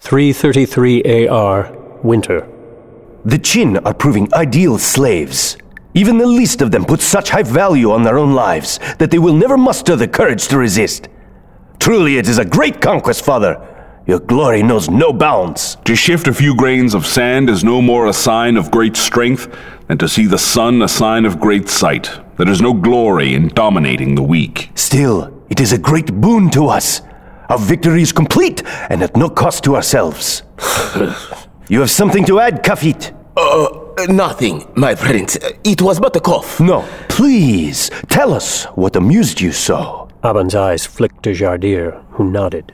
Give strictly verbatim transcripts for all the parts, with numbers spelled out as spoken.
three thirty-three A R, Winter. The Qin are proving ideal slaves. Even the least of them put such high value on their own lives that they will never muster the courage to resist. Truly, it is a great conquest, Father. Your glory knows no bounds. To shift a few grains of sand is no more a sign of great strength than to see the sun a sign of great sight. There is no glory in dominating the weak. Still, it is a great boon to us. Our victory is complete and at no cost to ourselves. You have something to add, Kafit? Uh, nothing, my prince. It was but a cough. No, please, tell us what amused you so. Aban's eyes flicked to Jardir, who nodded.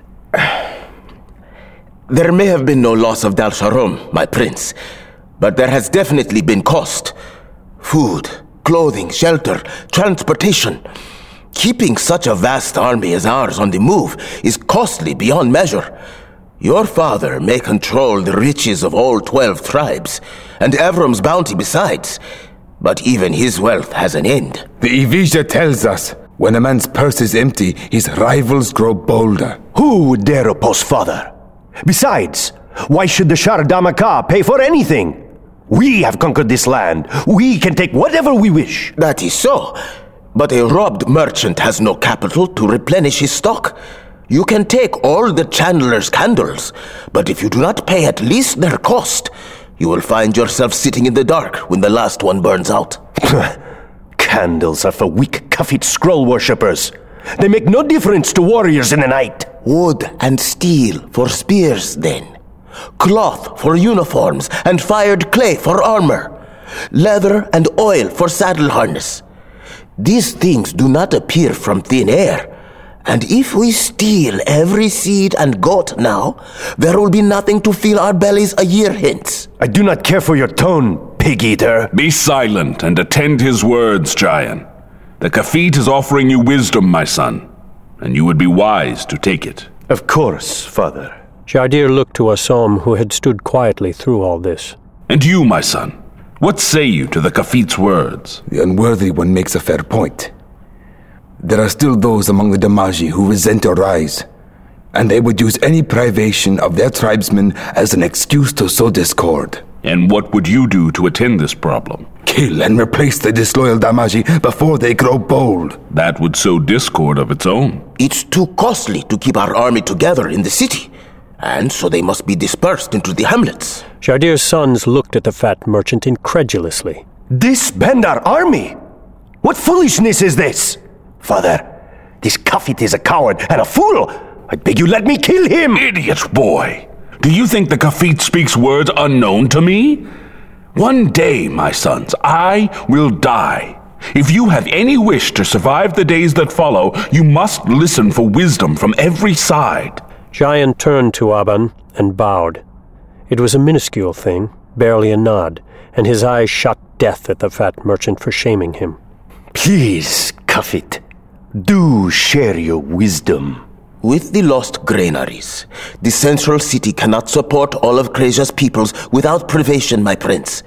There may have been no loss of Dal Sharom, my prince, but there has definitely been cost. Food, clothing, shelter, transportation. Keeping such a vast army as ours on the move is costly beyond measure. Your father may control the riches of all twelve tribes, and Evram's bounty besides, but even his wealth has an end. The Evija tells us, when a man's purse is empty, his rivals grow bolder. Who would dare oppose Father? Besides, why should the Shar Damaka pay for anything? We have conquered this land. We can take whatever we wish. That is so, but a robbed merchant has no capital to replenish his stock. You can take all the chandler's candles, but if you do not pay at least their cost, you will find yourself sitting in the dark when the last one burns out. Candles are for weak Kafit scroll worshippers. They make no difference to warriors in the night. Wood and steel for spears, then. Cloth for uniforms, and fired clay for armor. Leather and oil for saddle harness. These things do not appear from thin air. And if we steal every seed and goat now, there will be nothing to fill our bellies a year hence. I do not care for your tone, pig-eater. Be silent and attend his words, Jayan. The Kafit is offering you wisdom, my son, and you would be wise to take it. Of course, Father. Jardir looked to Asom, who had stood quietly through all this. And you, my son, what say you to the Kafit's words? The unworthy one makes a fair point. There are still those among the Damaji who resent our rise, and they would use any privation of their tribesmen as an excuse to sow discord. And what would you do to attend this problem? Kill and replace the disloyal Damaji before they grow bold. That would sow discord of its own. It's too costly to keep our army together in the city, and so they must be dispersed into the hamlets. Jardir's sons looked at the fat merchant incredulously. Disband our army? What foolishness is this? Father, this Kafit is a coward and a fool. I beg you let me kill him. Idiot boy. Do you think the Kafit speaks words unknown to me? One day, my sons, I will die. If you have any wish to survive the days that follow, you must listen for wisdom from every side. Jayan turned to Aban and bowed. It was a minuscule thing, barely a nod, and his eyes shot death at the fat merchant for shaming him. Please, Kafit, do share your wisdom. With the lost granaries, the central city cannot support all of Kreja's peoples without privation, my prince.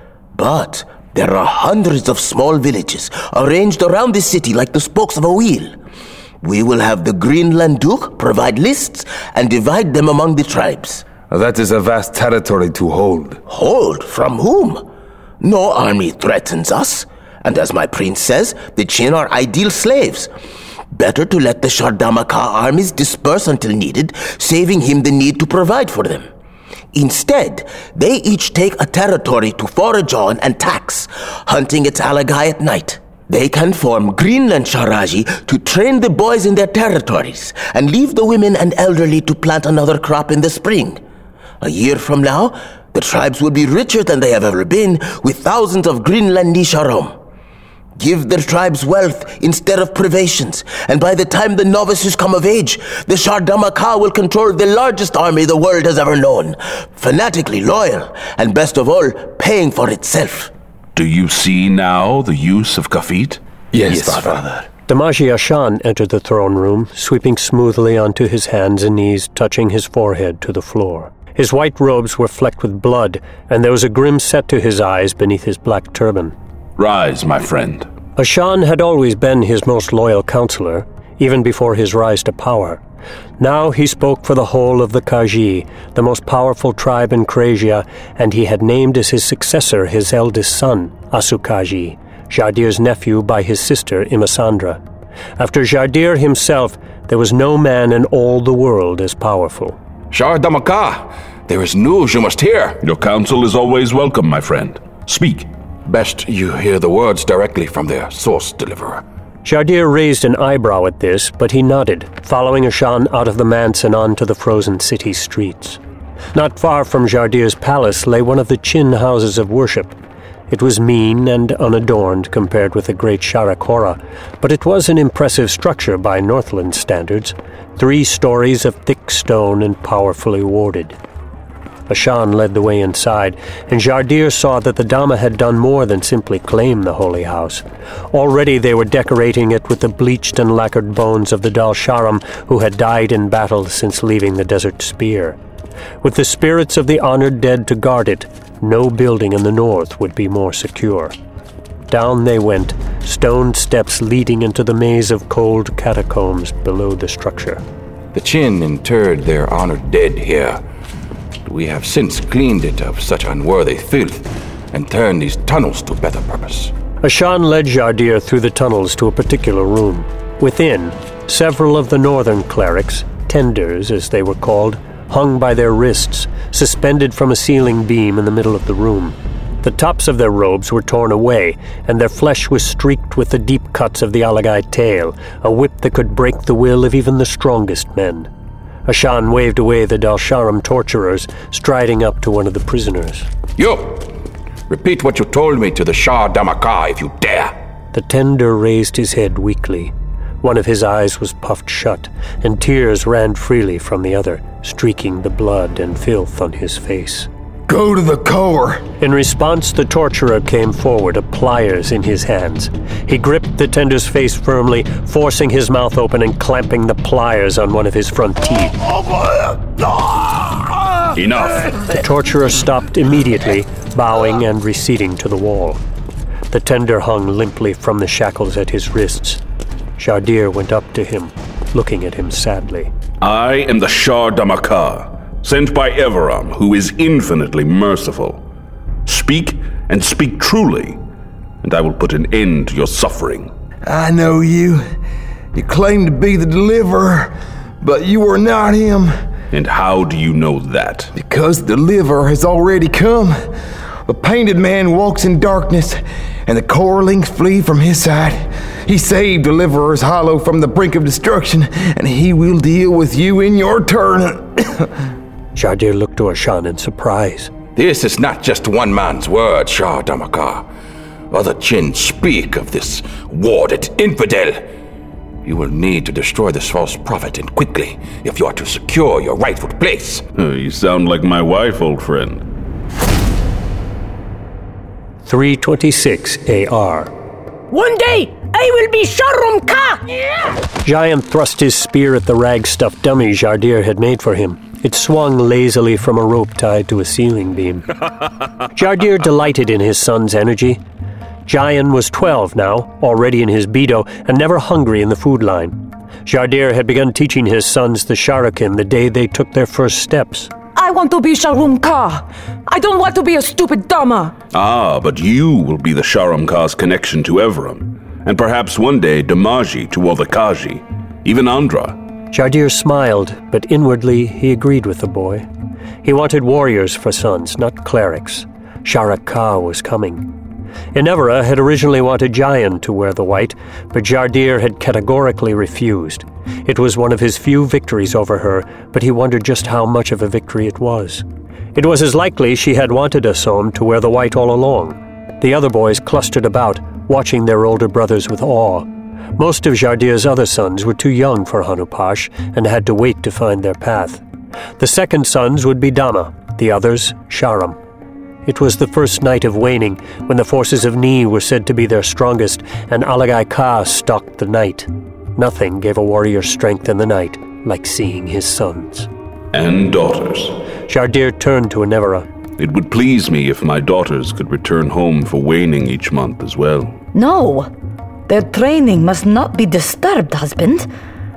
But there are hundreds of small villages arranged around the city like the spokes of a wheel. We will have the Greenland Duke provide lists and divide them among the tribes. That is a vast territory to hold. Hold? From whom? No army threatens us. And as my prince says, the Qin are ideal slaves. Better to let the Shar Damaka armies disperse until needed, saving him the need to provide for them. Instead, they each take a territory to forage on and tax, hunting its alagai at night. They can form Greenland Sharaji to train the boys in their territories and leave the women and elderly to plant another crop in the spring. A year from now, the tribes will be richer than they have ever been, with thousands of Greenlandi Sharom. Give their tribes wealth instead of privations, and by the time the novices come of age, the Shar Damaka will control the largest army the world has ever known, fanatically loyal, and best of all, paying for itself. Do you see now the use of Kafit? Yes, Yes, Father. Father. Damaji Ashan entered the throne room, sweeping smoothly onto his hands and knees, touching his forehead to the floor. His white robes were flecked with blood, and there was a grim set to his eyes beneath his black turban. Rise, my friend. Ashan had always been his most loyal counselor, even before his rise to power. Now he spoke for the whole of the Kaji, the most powerful tribe in Kraysia, and he had named as his successor his eldest son, Asukaji, Jardir's nephew by his sister Imasandra. After Jardir himself, there was no man in all the world as powerful. Shar Damaka, there is news you must hear. Your counsel is always welcome, my friend. Speak. Best you hear the words directly from their source deliverer. Jardir raised an eyebrow at this, but he nodded, following Ashan out of the manse and onto the frozen city streets. Not far from Jardir's palace lay one of the Chin houses of worship. It was mean and unadorned compared with the great Sharakora, but it was an impressive structure by Northland standards, three stories of thick stone and powerfully warded. Ashan led the way inside, and Jardir saw that the Dhamma had done more than simply claim the holy house. Already they were decorating it with the bleached and lacquered bones of the Dal Sharam who had died in battle since leaving the Desert Spear. With the spirits of the honored dead to guard it, no building in the north would be more secure. Down they went, stone steps leading into the maze of cold catacombs below the structure. The Chin interred their honored dead here. We have since cleaned it of such unworthy filth and turned these tunnels to better purpose. Ashan led Jardir through the tunnels to a particular room. Within, several of the northern clerics, tenders as they were called, hung by their wrists, suspended from a ceiling beam in the middle of the room. The tops of their robes were torn away, and their flesh was streaked with the deep cuts of the Alagai tail, a whip that could break the will of even the strongest men. Ashan waved away the Dalsharam torturers, striding up to one of the prisoners. You! Repeat what you told me to the Shah Damaka if you dare! The tender raised his head weakly. One of his eyes was puffed shut, and tears ran freely from the other, streaking the blood and filth on his face. Go to the core! In response, the torturer came forward, a pliers in his hands. He gripped the tender's face firmly, forcing his mouth open and clamping the pliers on one of his front teeth. Enough! The torturer stopped immediately, bowing and receding to the wall. The tender hung limply from the shackles at his wrists. Jardir went up to him, looking at him sadly. I am the Shar Damaka, sent by Everam, who is infinitely merciful. Speak, and speak truly, and I will put an end to your suffering. I know you. You claim to be the deliverer, but you are not him. And how do you know that? Because the deliverer has already come. The painted man walks in darkness, and the corelings flee from his side. He saved Deliverer's Hollow from the brink of destruction, and he will deal with you in your turn. Jardir looked to Ashan in surprise. This is not just one man's word, Shah Damaka. Other Chin speak of this warded infidel. You will need to destroy this false prophet, and quickly, if you are to secure your rightful place. Uh, you sound like my wife, old friend. three twenty-six A R. One day, I will be Sharum Ka! Jayan thrust his spear at the rag-stuffed dummy Jardir had made for him. It swung lazily from a rope tied to a ceiling beam. Jardir delighted in his son's energy. Jayan was twelve now, already in his Bedo, and never hungry in the food line. Jardir had begun teaching his sons the Sharakin the day they took their first steps. I want to be Sharum Ka. I don't want to be a stupid Dhamma. Ah, but you will be the Sharamka's connection to Everam, and perhaps one day Damaji to all the Kaji, even Andhra. Jardir smiled, but inwardly he agreed with the boy. He wanted warriors for sons, not clerics. Sharak Ka was coming. Inevera had originally wanted Jayan to wear the white, but Jardir had categorically refused. It was one of his few victories over her, but he wondered just how much of a victory it was. It was as likely she had wanted Asom to wear the white all along. The other boys clustered about, watching their older brothers with awe. Most of Jardir's other sons were too young for Hanupash and had to wait to find their path. The second sons would be Dhamma, the others Sharam. It was the first night of waning, when the forces of Ni were said to be their strongest, and Alagai Ka stalked the night. Nothing gave a warrior strength in the night like seeing his sons. And daughters. Jardir turned to Inevera. It would please me if my daughters could return home for waning each month as well. No. Their training must not be disturbed, husband.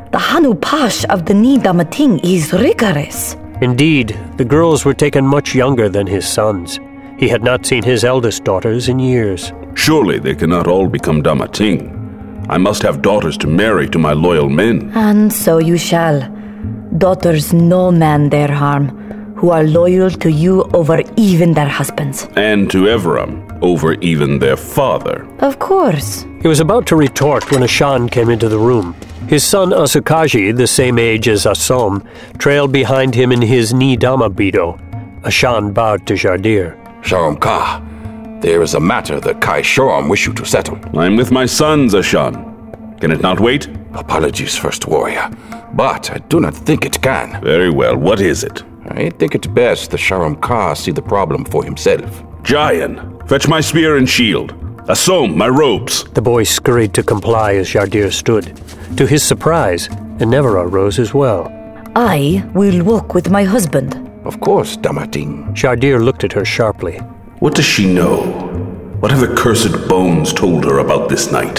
The Hanupash of the Nidamating is rigorous. Indeed, the girls were taken much younger than his sons. He had not seen his eldest daughters in years. Surely they cannot all become Damating. I must have daughters to marry to my loyal men. And so you shall. Daughters no man dare harm, who are loyal to you over even their husbands. And to Everam, over even their father. Of course. He was about to retort when Ashan came into the room. His son Asukaji, the same age as Asom, trailed behind him in his Nidama Bido. Ashan bowed to Jardir. Sharam Ka, there is a matter that Kai Shoram wish you to settle. I am with my sons, Ashan. Can it not wait? Apologies, First Warrior, but I do not think it can. Very well, what is it? I think it best that Sharam Ka see the problem for himself. Jayan, fetch my spear and shield. Asom, my robes. The boy scurried to comply as Jardir stood. To his surprise, Enevera rose as well. I will walk with my husband. Of course, Damating. Jardir looked at her sharply. What does she know? What have the cursed bones told her about this night?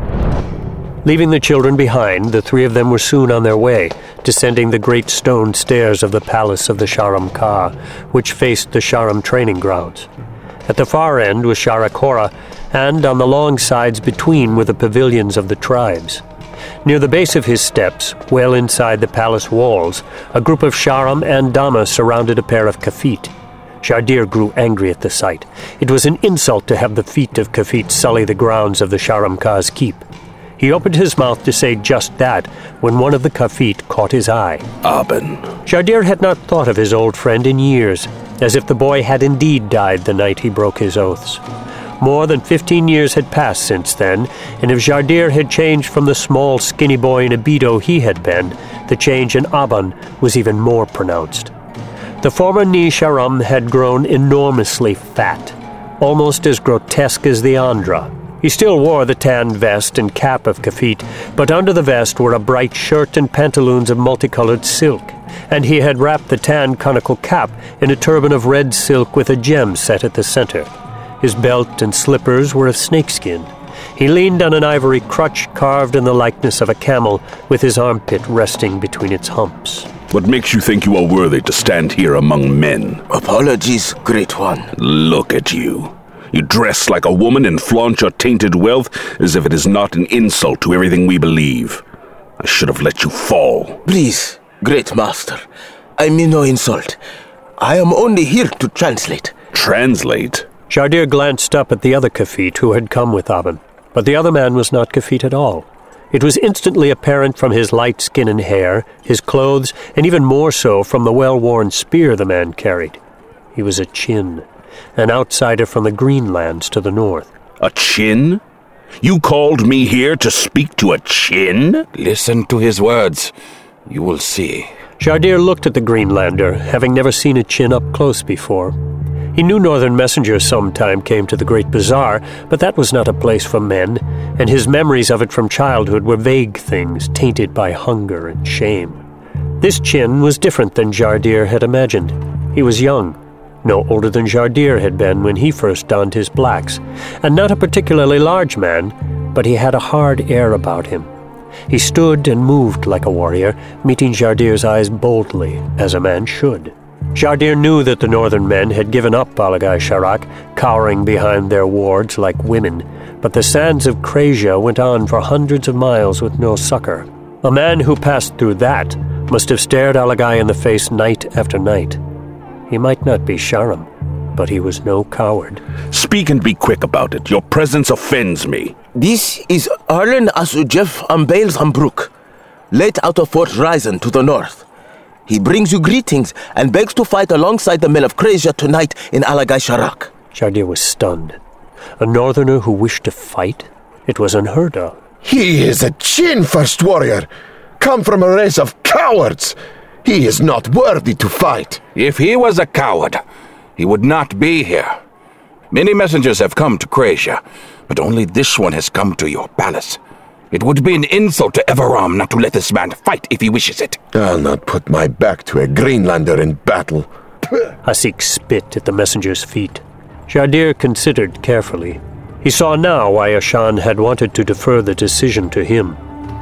Leaving the children behind, the three of them were soon on their way, descending the great stone stairs of the palace of the Sharam Ka, which faced the Sharam training grounds. At the far end was Sharakora, and on the long sides between were the pavilions of the tribes. Near the base of his steps, well inside the palace walls, a group of Sharam and Dama surrounded a pair of Kafit. Jardir grew angry at the sight. It was an insult to have the feet of Kafit sully the grounds of the Sharam Ka's keep. He opened his mouth to say just that when one of the Kafit caught his eye. Aben. Jardir had not thought of his old friend in years, as if the boy had indeed died the night he broke his oaths. More than fifteen years had passed since then, and if Jardir had changed from the small, skinny boy in Abido he had been, the change in Aban was even more pronounced. The former Ni Sharam had grown enormously fat, almost as grotesque as the Andhra. He still wore the tan vest and cap of Kafit, but under the vest were a bright shirt and pantaloons of multicolored silk, and he had wrapped the tan conical cap in a turban of red silk with a gem set at the center. His belt and slippers were of snakeskin. He leaned on an ivory crutch carved in the likeness of a camel, with his armpit resting between its humps. What makes you think you are worthy to stand here among men? Apologies, Great One. Look at you. You dress like a woman and flaunt your tainted wealth as if it is not an insult to everything we believe. I should have let you fall. Please, Great Master, I mean no insult. I am only here to translate. Translate? Jardir glanced up at the other Kafit who had come with Aben, but the other man was not Kafit at all. It was instantly apparent from his light skin and hair, his clothes, and even more so from the well-worn spear the man carried. He was a Chin, an outsider from the Greenlands to the north. A Chin? You called me here to speak to a Chin? Listen to his words. You will see. Jardir looked at the Greenlander, having never seen a Chin up close before. He knew northern messengers sometime came to the Great Bazaar, but that was not a place for men, and his memories of it from childhood were vague things tainted by hunger and shame. This Chin was different than Jardir had imagined. He was young, no older than Jardir had been when he first donned his blacks, and not a particularly large man, but he had a hard air about him. He stood and moved like a warrior, meeting Jardir's eyes boldly, as a man should. Jardir knew that the northern men had given up Alagai Sharak, cowering behind their wards like women, but the sands of Krasia went on for hundreds of miles with no succor. A man who passed through that must have stared Alagai in the face night after night. He might not be Sharam, but he was no coward. Speak and be quick about it. Your presence offends me. This is Arlen Asujef Ambail Zambruk, late out of Fort Ryzen to the north. He brings you greetings and begs to fight alongside the men of Krasia tonight in Alagai Sharak. Jardir was stunned. A northerner who wished to fight? It was unheard of. He is a Chin, First Warrior, come from a race of cowards. He is not worthy to fight. If he was a coward, he would not be here. Many messengers have come to Krasia, but only this one has come to your palace. It would be an insult to Everam not to let this man fight if he wishes it. I'll not put my back to a Greenlander in battle. Hasik spit at the messenger's feet. Jardir considered carefully. He saw now why Ashan had wanted to defer the decision to him.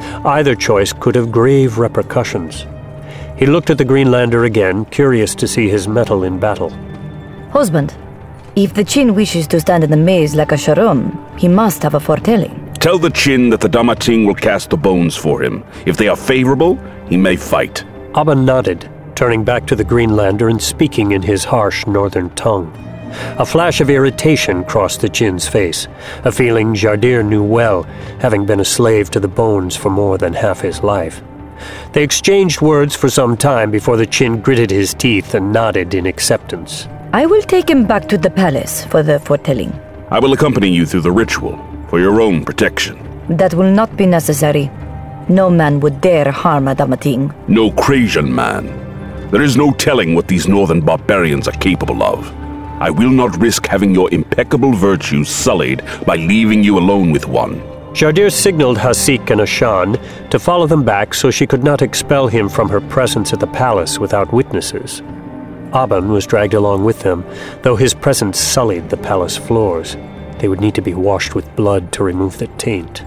Either choice could have grave repercussions. He looked at the Greenlander again, curious to see his mettle in battle. Husband, if the Chin wishes to stand in the maze like a Sharon, he must have a foretelling. Tell the Chin that the Damating will cast the bones for him. If they are favorable, he may fight. Aban nodded, turning back to the Greenlander and speaking in his harsh northern tongue. A flash of irritation crossed the Chin's face, a feeling Jardir knew well, having been a slave to the bones for more than half his life. They exchanged words for some time before the Chin gritted his teeth and nodded in acceptance. I will take him back to the palace for the foretelling. I will accompany you through the ritual, for your own protection. That will not be necessary. No man would dare harm a Damating. No Krasian man. There is no telling what these northern barbarians are capable of. I will not risk having your impeccable virtues sullied by leaving you alone with one. Jardir signaled Hasik and Ashan to follow them back so she could not expel him from her presence at the palace without witnesses. Aban was dragged along with them, though his presence sullied the palace floors. They would need to be washed with blood to remove the taint.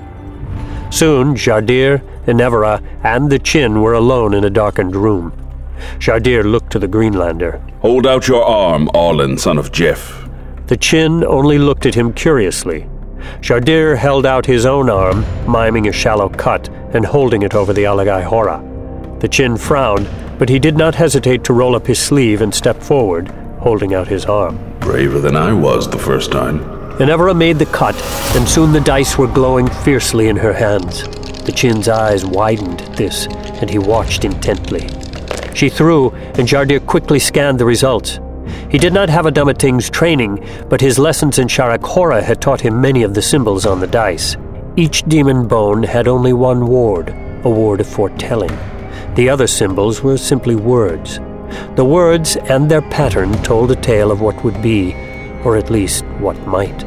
Soon, Jardir, Enevera, and the Chin were alone in a darkened room. Jardir looked to the Greenlander. Hold out your arm, Arlen, son of Jeff. The Chin only looked at him curiously. Jardir held out his own arm, miming a shallow cut and holding it over the Alagai Hora. The Chin frowned, but he did not hesitate to roll up his sleeve and step forward, holding out his arm. Braver than I was the first time. Enevera made the cut, and soon the dice were glowing fiercely in her hands. The Chin's eyes widened at this, and he watched intently. She threw, and Jardir quickly scanned the results. He did not have a Damating's training, but his lessons in Sharak Hora had taught him many of the symbols on the dice. Each demon bone had only one ward, a ward of foretelling. The other symbols were simply words. The words and their pattern told a tale of what would be, or at least what might.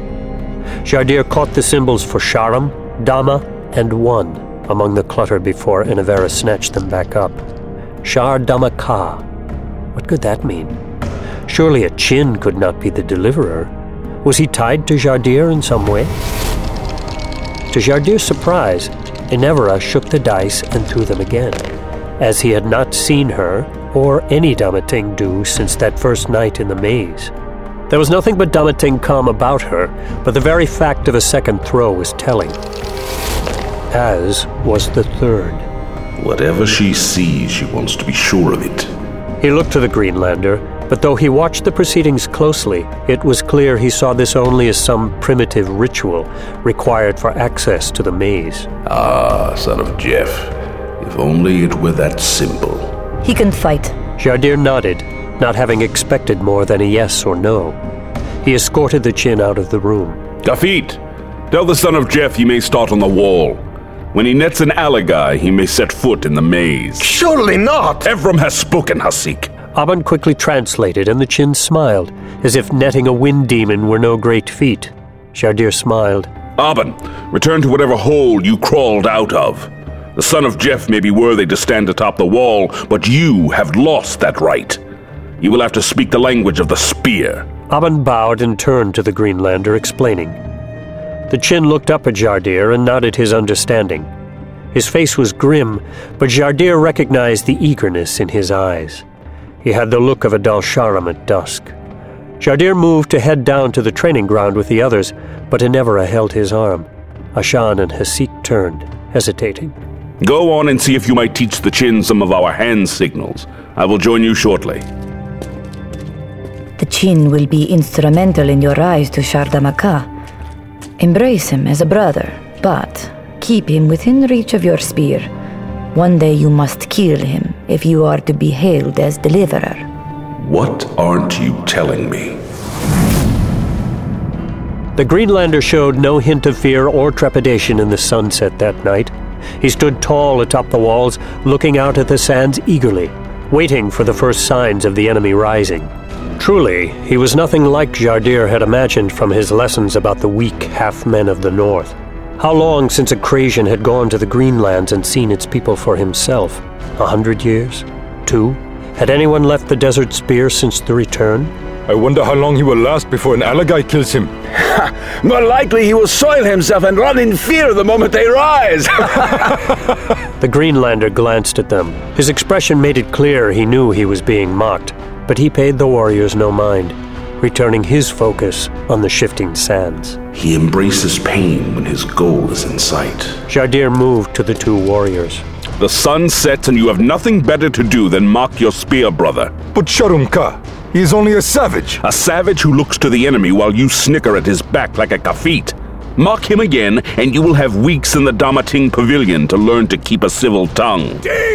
Jardir caught the symbols for Sharam, Dama, and One among the clutter before Enevera snatched them back up. Shar Dama Ka. What could that mean? Surely a Chin could not be the deliverer. Was he tied to Jardir in some way? To Jardir's surprise, Enevera shook the dice and threw them again, as he had not seen her or any Damating do since that first night in the maze. There was nothing but Damating calm about her, but the very fact of a second throw was telling. As was the third. Whatever she sees, she wants to be sure of it. He looked to the Greenlander, but though he watched the proceedings closely, it was clear he saw this only as some primitive ritual required for access to the maze. Ah, son of Jeff. If only it were that simple. He can fight. Jardir nodded, not having expected more than a yes or no. He escorted the Chin out of the room. Gafit, tell the son of Jeff he may start on the wall. When he nets an Alagai, he may set foot in the maze. Surely not! Evram has spoken, Hasik. Aban quickly translated, and the Chin smiled, as if netting a wind demon were no great feat. Jardir smiled. Aban, return to whatever hole you crawled out of. The son of Jeff may be worthy to stand atop the wall, but you have lost that right. You will have to speak the language of the spear. Aban bowed and turned to the Greenlander, explaining. The Chin looked up at Jardir and nodded his understanding. His face was grim, but Jardir recognized the eagerness in his eyes. He had the look of a Dalsharam at dusk. Jardir moved to head down to the training ground with the others, but Enevera held his arm. Ashan and Hasik turned, hesitating. Go on and see if you might teach the Chin some of our hand signals. I will join you shortly. The Chin will be instrumental in your rise to Shar Dama Ka. Embrace him as a brother, but keep him within reach of your spear. One day you must kill him if you are to be hailed as deliverer. What aren't you telling me? The Greenlander showed no hint of fear or trepidation in the sunset that night. He stood tall atop the walls, looking out at the sands eagerly, waiting for the first signs of the enemy rising. Truly, he was nothing like Jardir had imagined from his lessons about the weak half-men of the north. How long since a Krasian had gone to the Greenlands and seen its people for himself? A hundred years? Two? Had anyone left the Desert Spear since the return? I wonder how long he will last before an Alagai kills him. More likely he will soil himself and run in fear the moment they rise. The Greenlander glanced at them. His expression made it clear he knew he was being mocked, but he paid the warriors no mind, returning his focus on the shifting sands. He embraces pain when his goal is in sight. Jardir moved to the two warriors. The sun sets and you have nothing better to do than mock your spear brother. But Sharumka, he is only a savage. A savage who looks to the enemy while you snicker at his back like a kafit. Mock him again, and you will have weeks in the Damating Pavilion to learn to keep a civil tongue.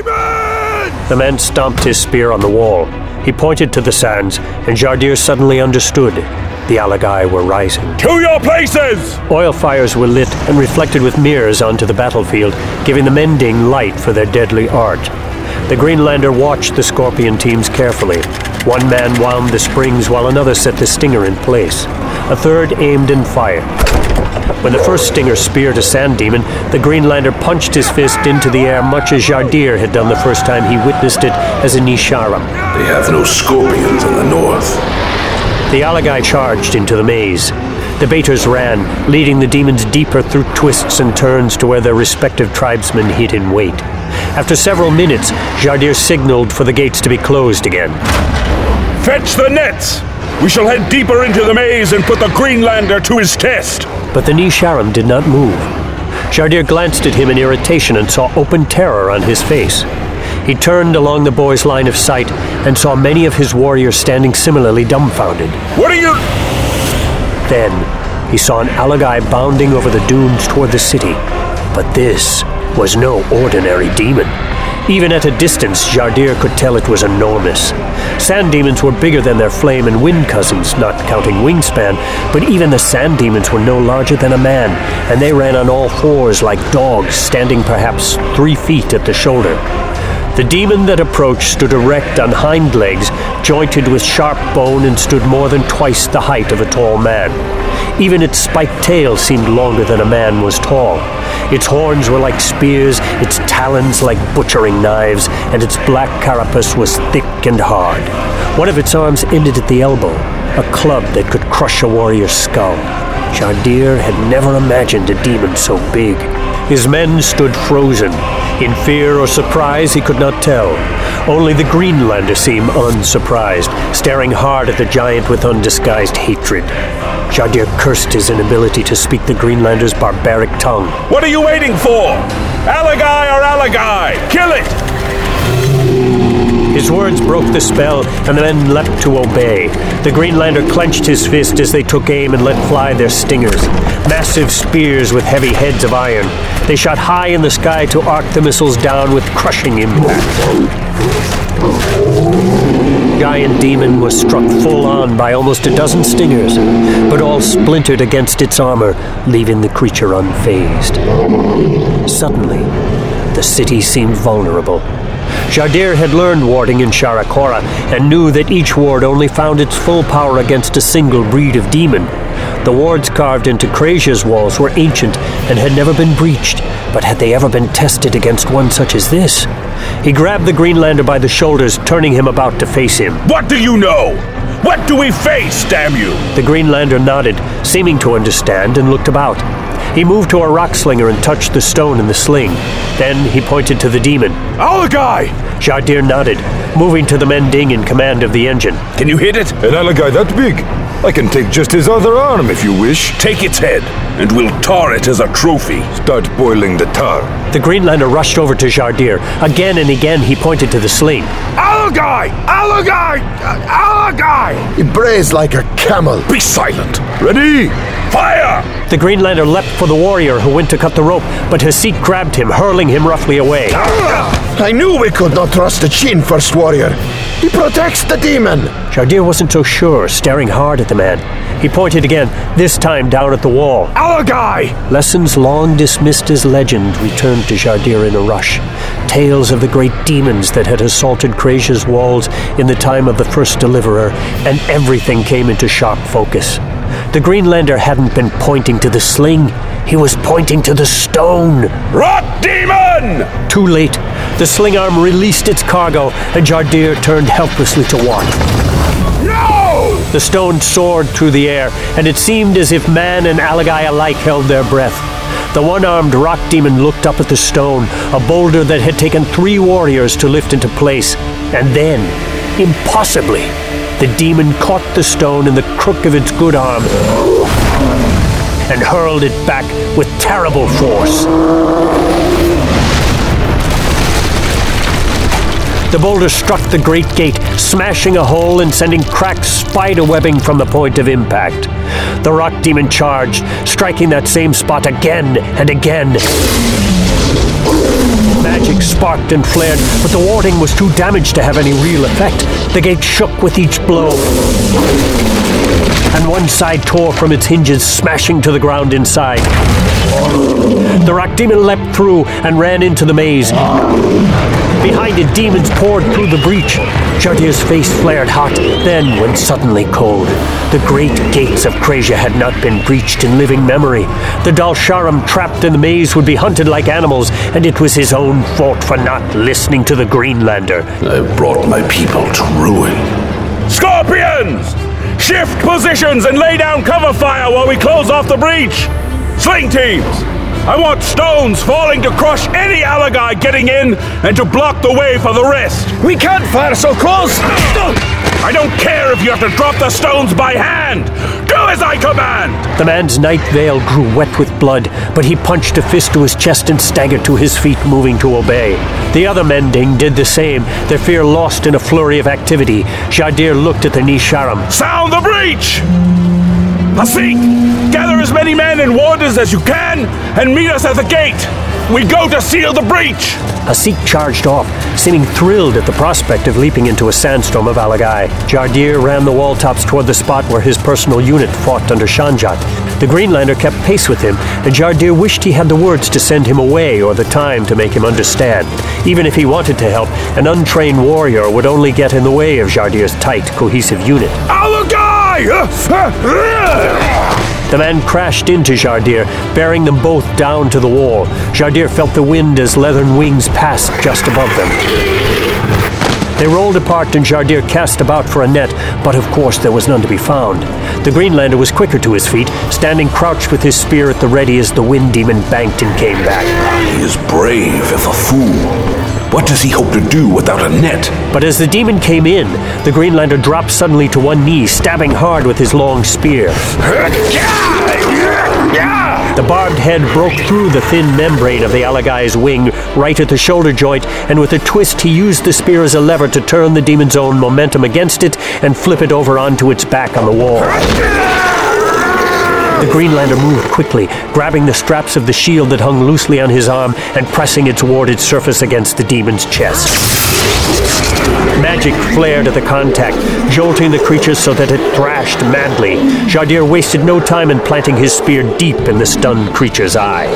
Demon! The man stomped his spear on the wall. He pointed to the sands, and Jardir suddenly understood. The Alagai were rising. To your places! Oil fires were lit and reflected with mirrors onto the battlefield, giving the Mending light for their deadly art. The Greenlander watched the Scorpion teams carefully. One man wound the springs while another set the stinger in place. A third aimed and fired. When the first stinger speared a sand demon, the Greenlander punched his fist into the air much as Jardir had done the first time he witnessed it as a Nisharam. They have no scorpions in the north. The Alagai charged into the maze. The baiters ran, leading the demons deeper through twists and turns to where their respective tribesmen hid in wait. After several minutes, Jardir signaled for the gates to be closed again. Fetch the nets! We shall head deeper into the maze and put the Greenlander to his test! But the Nisharam did not move. Jardir glanced at him in irritation and saw open terror on his face. He turned along the boy's line of sight and saw many of his warriors standing similarly dumbfounded. What are you... Then, he saw an Alagai bounding over the dunes toward the city. But this was no ordinary demon. Even at a distance, Jardir could tell it was enormous. Sand demons were bigger than their flame and wind cousins, not counting wingspan, but even the sand demons were no larger than a man, and they ran on all fours like dogs, standing perhaps three feet at the shoulder. The demon that approached stood erect on hind legs, jointed with sharp bone, and stood more than twice the height of a tall man. Even its spiked tail seemed longer than a man was tall. Its horns were like spears, its talons like butchering knives, and its black carapace was thick and hard. One of its arms ended at the elbow, a club that could crush a warrior's skull. Jardir had never imagined a demon so big. His men stood frozen. In fear or surprise, he could not tell. Only the Greenlander seemed unsurprised, staring hard at the giant with undisguised hatred. Jardir cursed his inability to speak the Greenlander's barbaric tongue. What are you waiting for? Alagai or Alagai? Kill it! His words broke the spell, and the men leapt to obey. The Greenlander clenched his fist as they took aim and let fly their stingers. Massive spears with heavy heads of iron. They shot high in the sky to arc the missiles down with crushing impact. Giant demon was struck full on by almost a dozen stingers, but all splintered against its armor, leaving the creature unfazed. Suddenly, the city seemed vulnerable. Jardir had learned warding in Sharakora and knew that each ward only found its full power against a single breed of demon. The wards carved into Krasia's walls were ancient and had never been breached, but had they ever been tested against one such as this? He grabbed the Greenlander by the shoulders, turning him about to face him. What do you know? What do we face, damn you? The Greenlander nodded, seeming to understand, and looked about. He moved to a rock slinger and touched the stone in the sling. Then he pointed to the demon. Alagai! Jardir nodded, moving to the Mending in command of the engine. Can you hit it? An Alagai that big? I can take just his other arm if you wish. Take its head, and we'll tar it as a trophy. Start boiling the tar. The Greenlander rushed over to Jardir. Again and again he pointed to the sling. Alagai! Alagai! Alagai! He brays like a camel. Be silent! Ready? Fire! The Greenlander leapt for the warrior who went to cut the rope, but Hasit grabbed him, hurling him roughly away. I knew we could not trust the Chin, First Warrior. He protects the demon. Jardir wasn't so sure, staring hard at the man. He pointed again, this time down at the wall. Alagai! Lessons long dismissed as legend returned to Jardir in a rush. Tales of the great demons that had assaulted Krasia's walls in the time of the first deliverer, and everything came into sharp focus. The Greenlander hadn't been pointing to the sling. He was pointing to the stone. Rot demon! Too late. The sling arm released its cargo, and Jardir turned helplessly to watch. No! The stone soared through the air, and it seemed as if man and Alagai alike held their breath. The one-armed rock demon looked up at the stone, a boulder that had taken three warriors to lift into place. And then, impossibly, the demon caught the stone in the crook of its good arm and hurled it back with terrible force. The boulder struck the great gate, smashing a hole and sending cracked spider-webbing from the point of impact. The rock demon charged, striking that same spot again and again. Magic sparked and flared, but the warding was too damaged to have any real effect. The gate shook with each blow, and one side tore from its hinges, smashing to the ground inside. The rock demon leapt through and ran into the maze. Behind it, demons poured through the breach. Jardir's face flared hot, then went suddenly cold. The great gates of Krasia had not been breached in living memory. The Dal Sharam trapped in the maze would be hunted like animals, and it was his own fault for not listening to the Greenlander. I brought my people to ruin. Scorpions! Shift positions and lay down cover fire while we close off the breach! Sling teams! I want stones falling to crush any Alagai getting in and to block the way for the rest. We can't fire so close! I don't care if you have to drop the stones by hand! Do as I command! The man's night veil grew wet with blood, but he punched a fist to his chest and staggered to his feet, moving to obey. The other Mending did the same, their fear lost in a flurry of activity. Jardir looked at the Nisharam. Sound the breach! Hasik, gather as many men and warders as you can and meet us at the gate. We go to seal the breach. Hasik charged off, seeming thrilled at the prospect of leaping into a sandstorm of Alagai. Jardir ran the wall tops toward the spot where his personal unit fought under Shanjat. The Greenlander kept pace with him, and Jardir wished he had the words to send him away or the time to make him understand. Even if he wanted to help, an untrained warrior would only get in the way of Jardir's tight, cohesive unit. Alagai! The man crashed into Jardir, bearing them both down to the wall. Jardir felt the wind as leathern wings passed just above them. They rolled apart and Jardir cast about for a net, but of course there was none to be found. The Greenlander was quicker to his feet, standing crouched with his spear at the ready as the wind demon banked and came back. He is brave if a fool. What does he hope to do without a net? But as the demon came in, the Greenlander dropped suddenly to one knee, stabbing hard with his long spear. The barbed head broke through the thin membrane of the Alagai's wing, right at the shoulder joint, and with a twist he used the spear as a lever to turn the demon's own momentum against it and flip it over onto its back on the wall. The Greenlander moved quickly, grabbing the straps of the shield that hung loosely on his arm and pressing its warded surface against the demon's chest. Magic flared at the contact, jolting the creature so that it thrashed madly. Jardir wasted no time in planting his spear deep in the stunned creature's eye.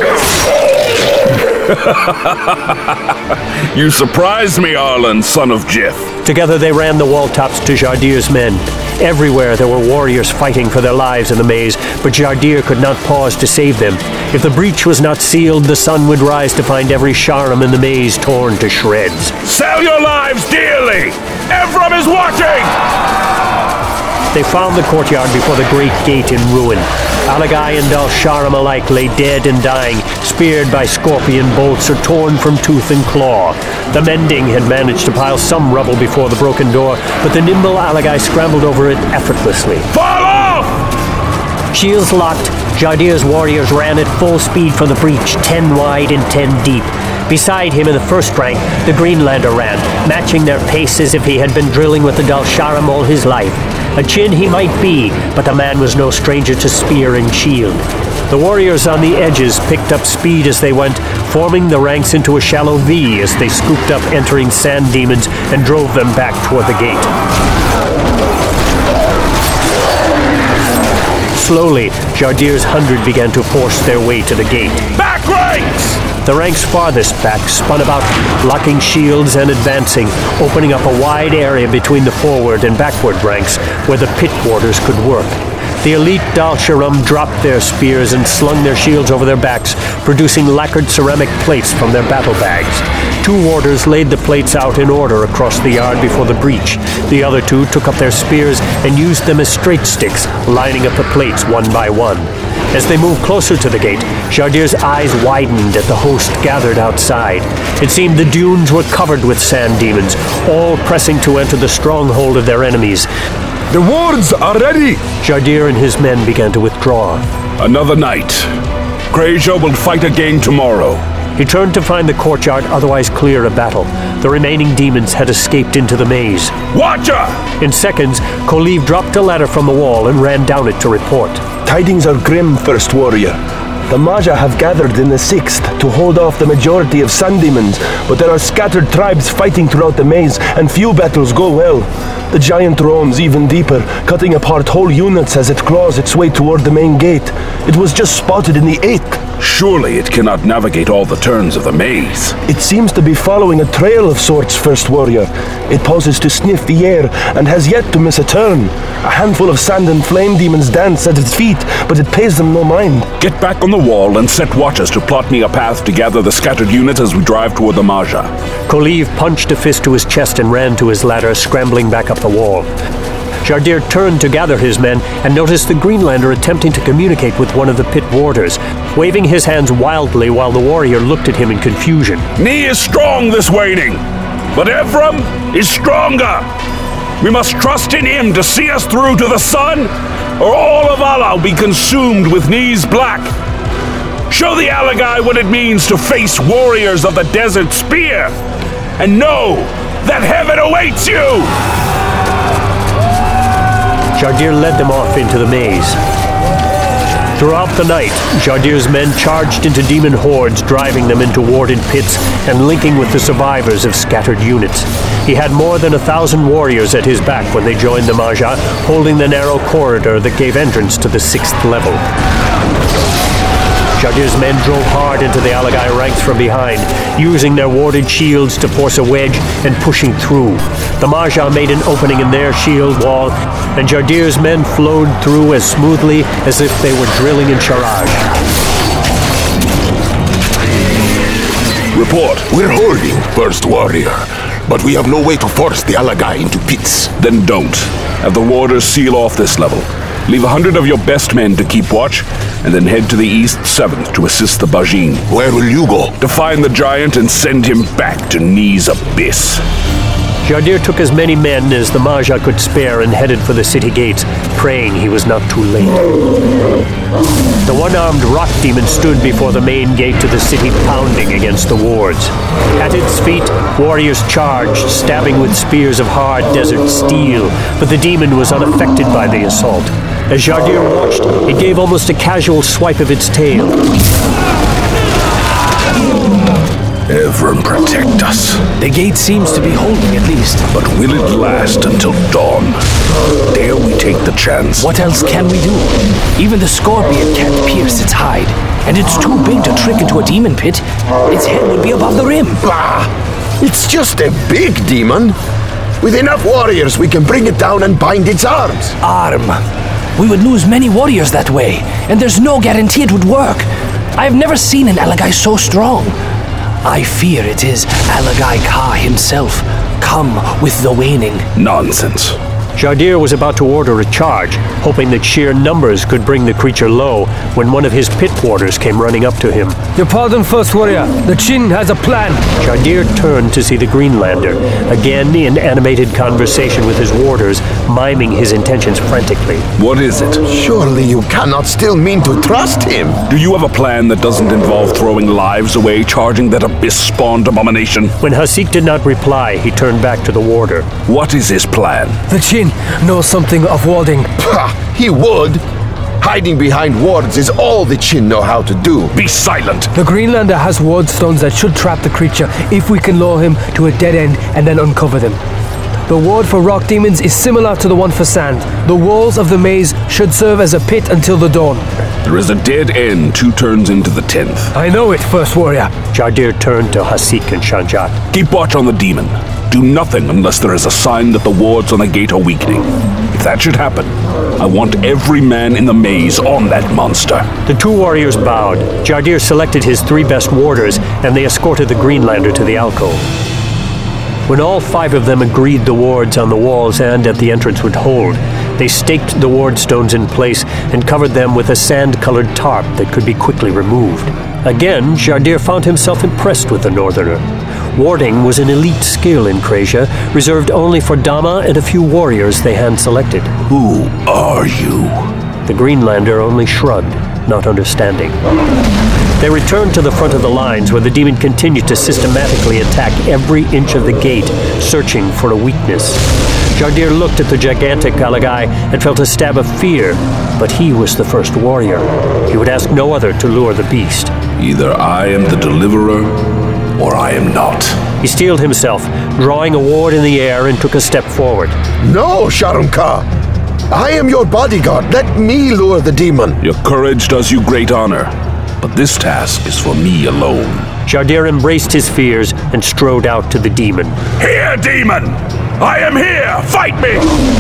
You surprised me, Arlen, son of Jif. Together they ran the wall tops to Jardir's men. Everywhere there were warriors fighting for their lives in the maze, but Jardir could not pause to save them. If the breach was not sealed, the sun would rise to find every Sharam in the maze torn to shreds. Sell your lives dearly! Evram is watching! They found the courtyard before the great gate in ruin. Alagai and Dal Sharam alike lay dead and dying, speared by scorpion bolts or torn from tooth and claw. The Mending had managed to pile some rubble before the broken door, but the nimble Alagai scrambled over it effortlessly. Fall off! Shields locked, Jardir's warriors ran at full speed for the breach, ten wide and ten deep. Beside him in the first rank, the Greenlander ran, matching their pace as if he had been drilling with the Dal Sharam all his life. A Chin he might be, but the man was no stranger to spear and shield. The warriors on the edges picked up speed as they went, forming the ranks into a shallow V as they scooped up entering sand demons and drove them back toward the gate. Slowly, Jardir's hundred began to force their way to the gate. Back ranks! The ranks farthest back spun about, locking shields and advancing, opening up a wide area between the forward and backward ranks where the pit warders could work. The elite Dal Sharam dropped their spears and slung their shields over their backs, producing lacquered ceramic plates from their battle bags. Two warders laid the plates out in order across the yard before the breach. The other two took up their spears and used them as straight sticks, lining up the plates one by one. As they moved closer to the gate, Jardir's eyes widened at the host gathered outside. It seemed the dunes were covered with sand demons, all pressing to enter the stronghold of their enemies. The wards are ready! Jardir and his men began to withdraw. Another night. Greyjoy will fight again tomorrow. He turned to find the courtyard otherwise clear of battle. The remaining demons had escaped into the maze. Watcher! In seconds, Koliv dropped a ladder from the wall and ran down it to report. Tidings are grim, First Warrior. The Maja have gathered in the Sixth to hold off the majority of Sun Demons, but there are scattered tribes fighting throughout the maze, and few battles go well. The giant roams even deeper, cutting apart whole units as it claws its way toward the main gate. It was just spotted in the Eighth. Surely it cannot navigate all the turns of the maze. It seems to be following a trail of sorts, First Warrior. It pauses to sniff the air and has yet to miss a turn. A handful of sand and flame demons dance at its feet, but it pays them no mind. Get back on the wall and set watchers to plot me a path to gather the scattered units as we drive toward the Maja. Koliv punched a fist to his chest and ran to his ladder, scrambling back up the wall. Jardir turned to gather his men and noticed the Greenlander attempting to communicate with one of the pit warders, waving his hands wildly while the warrior looked at him in confusion. Nee is strong this waning, but Ephraim is stronger. We must trust in him to see us through to the sun, or all of Allah will be consumed with Nee's black. Show the Alagai what it means to face warriors of the Desert Spear, and know that heaven awaits you! Jardir led them off into the maze. Throughout the night, Jardir's men charged into demon hordes, driving them into warded pits and linking with the survivors of scattered units. He had more than a thousand warriors at his back when they joined the Maja, holding the narrow corridor that gave entrance to the sixth level. Jardir's men drove hard into the Alagai ranks from behind, using their warded shields to force a wedge and pushing through. The Maja made an opening in their shield wall, and Jardir's men flowed through as smoothly as if they were drilling in Sharaj. Report. We're holding, First Warrior, but we have no way to force the Alagai into pits. Then don't. Have the warders seal off this level. Leave a hundred of your best men to keep watch, and then head to the East Seventh to assist the Bajin. Where will you go? To find the giant and send him back to Nee's abyss. Jardir took as many men as the Maja could spare and headed for the city gates, praying he was not too late. The one-armed rock demon stood before the main gate to the city, pounding against the wards. At its feet, warriors charged, stabbing with spears of hard desert steel, but the demon was unaffected by the assault. As Jardir watched, it gave almost a casual swipe of its tail. Ephraim, protect us. The gate seems to be holding at least. But will it last until dawn? Dare we take the chance? What else can we do? Even the scorpion can't pierce its hide. And it's too big to trick into a demon pit. Its head would be above the rim. Bah! It's just a big demon. With enough warriors, we can bring it down and bind its arms. Arm. We would lose many warriors that way, and there's no guarantee it would work. I have never seen an Alagai so strong. I fear it is Alagai Ka himself, come with the waning. Nonsense. Jardir was about to order a charge, hoping that sheer numbers could bring the creature low, when one of his pit warders came running up to him. Your pardon, First Warrior. The Chin has a plan. Jardir turned to see the Greenlander, again in animated conversation with his warders, miming his intentions frantically. What is it? Surely you cannot still mean to trust him. Do you have a plan that doesn't involve throwing lives away, charging that abyss-spawned abomination? When Hasik did not reply, he turned back to the warder. What is his plan? The Chin knows something of warding. Pah, he would. Hiding behind wards is all the Chin know how to do. Be silent! The Greenlander has ward stones that should trap the creature if we can lure him to a dead end and then uncover them. The ward for rock demons is similar to the one for sand. The walls of the maze should serve as a pit until the dawn. There is a dead end two turns into the tenth. I know it, First Warrior. Jardir turned to Hasik and Shanjat. Keep watch on the demon. Do nothing unless there is a sign that the wards on the gate are weakening. If that should happen, I want every man in the maze on that monster. The two warriors bowed. Jardir selected his three best warders, and they escorted the Greenlander to the alcove. When all five of them agreed the wards on the walls and at the entrance would hold, they staked the ward stones in place and covered them with a sand-colored tarp that could be quickly removed. Again, Jardir found himself impressed with the Northerner. Warding was an elite skill in Krasia, reserved only for Dama and a few warriors they hand-selected. Who are you? The Greenlander only shrugged, not understanding. They returned to the front of the lines, where the demon continued to systematically attack every inch of the gate, searching for a weakness. Jardir looked at the gigantic Alagai and felt a stab of fear, but he was the first warrior. He would ask no other to lure the beast. Either I am the deliverer, or I am not. He steeled himself, drawing a ward in the air, and took a step forward. No, Sharam-Ka! I am your bodyguard. Let me lure the demon. Your courage does you great honor, but this task is for me alone. Jardir embraced his fears and strode out to the demon. Here, demon! I am here! Fight me!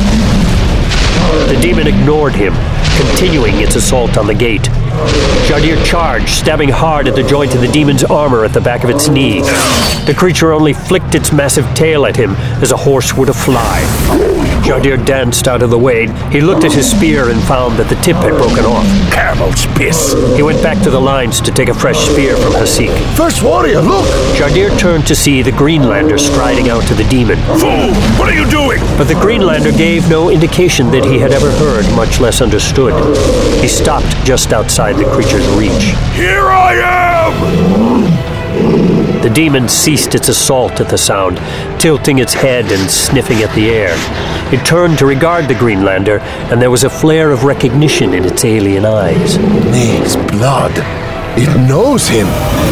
The demon ignored him, continuing its assault on the gate. Jardir charged, stabbing hard at the joint of the demon's armor at the back of its knee. The creature only flicked its massive tail at him as a horse would a fly. Jardir danced out of the way. He looked at his spear and found that the tip had broken off. Camel's piss! He went back to the lines to take a fresh spear from Hasik. First warrior, look! Jardir turned to see the Greenlander striding out to the demon. Fool! What are you doing? But the Greenlander gave no indication that he had ever heard, much less understood. He stopped just outside the creature's reach. Here I am! The demon ceased its assault at the sound, tilting its head and sniffing at the air. It turned to regard the Greenlander, and there was a flare of recognition in its alien eyes. Needs blood. It knows him.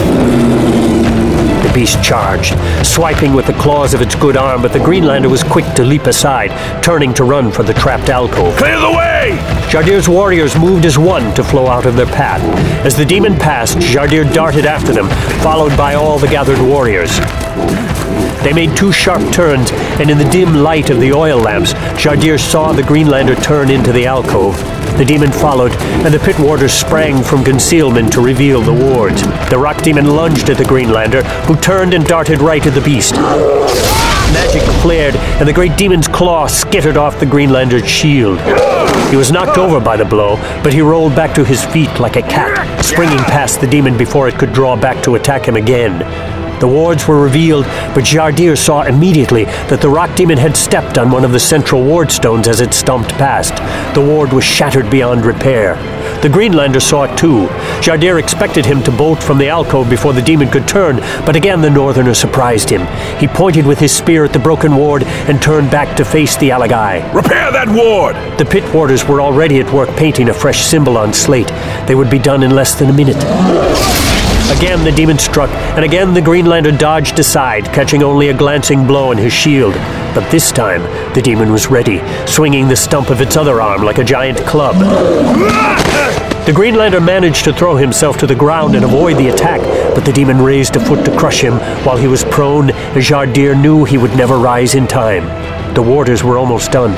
The beast charged, swiping with the claws of its good arm, but the Greenlander was quick to leap aside, turning to run for the trapped alcove. Clear the way! Jardir's warriors moved as one to flow out of their path. As the demon passed, Jardir darted after them, followed by all the gathered warriors. They made two sharp turns, and in the dim light of the oil lamps, Jardir saw the Greenlander turn into the alcove. The demon followed, and the pit warders sprang from concealment to reveal the wards. The rock demon lunged at the Greenlander, who turned and darted right at the beast. Magic flared, and the great demon's claw skittered off the Greenlander's shield. He was knocked over by the blow, but he rolled back to his feet like a cat, springing past the demon before it could draw back to attack him again. The wards were revealed, but Jardir saw immediately that the rock demon had stepped on one of the central ward stones as it stomped past. The ward was shattered beyond repair. The Greenlander saw it too. Jardir expected him to bolt from the alcove before the demon could turn, but again the Northerner surprised him. He pointed with his spear at the broken ward and turned back to face the Alagai. Repair that ward! The pit warders were already at work painting a fresh symbol on slate. They would be done in less than a minute. Again the demon struck, and again the Greenlander dodged aside, catching only a glancing blow in his shield. But this time, the demon was ready, swinging the stump of its other arm like a giant club. The Greenlander managed to throw himself to the ground and avoid the attack, but the demon raised a foot to crush him while he was prone, as Jardir knew he would never rise in time. The warders were almost done.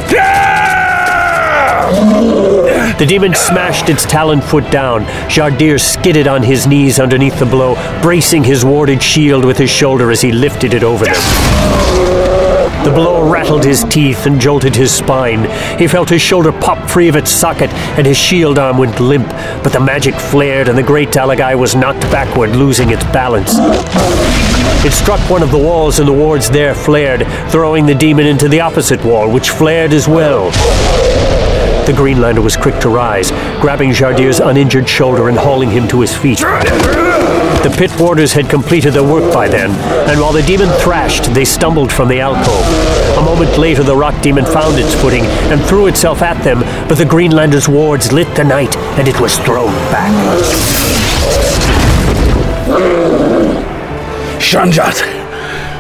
The demon smashed its taloned foot down. Jardir skidded on his knees underneath the blow, bracing his warded shield with his shoulder as he lifted it over them. The blow rattled his teeth and jolted his spine. He felt his shoulder pop free of its socket, and his shield arm went limp, but the magic flared and the great Alagai was knocked backward, losing its balance. It struck one of the walls, and the wards there flared, throwing the demon into the opposite wall, which flared as well. The Greenlander was quick to rise, grabbing Jardir's uninjured shoulder and hauling him to his feet. The pit warders had completed their work by then, and while the demon thrashed, they stumbled from the alcove. A moment later, the rock demon found its footing and threw itself at them, but the Greenlander's wards lit the night, and it was thrown back. Shanjat,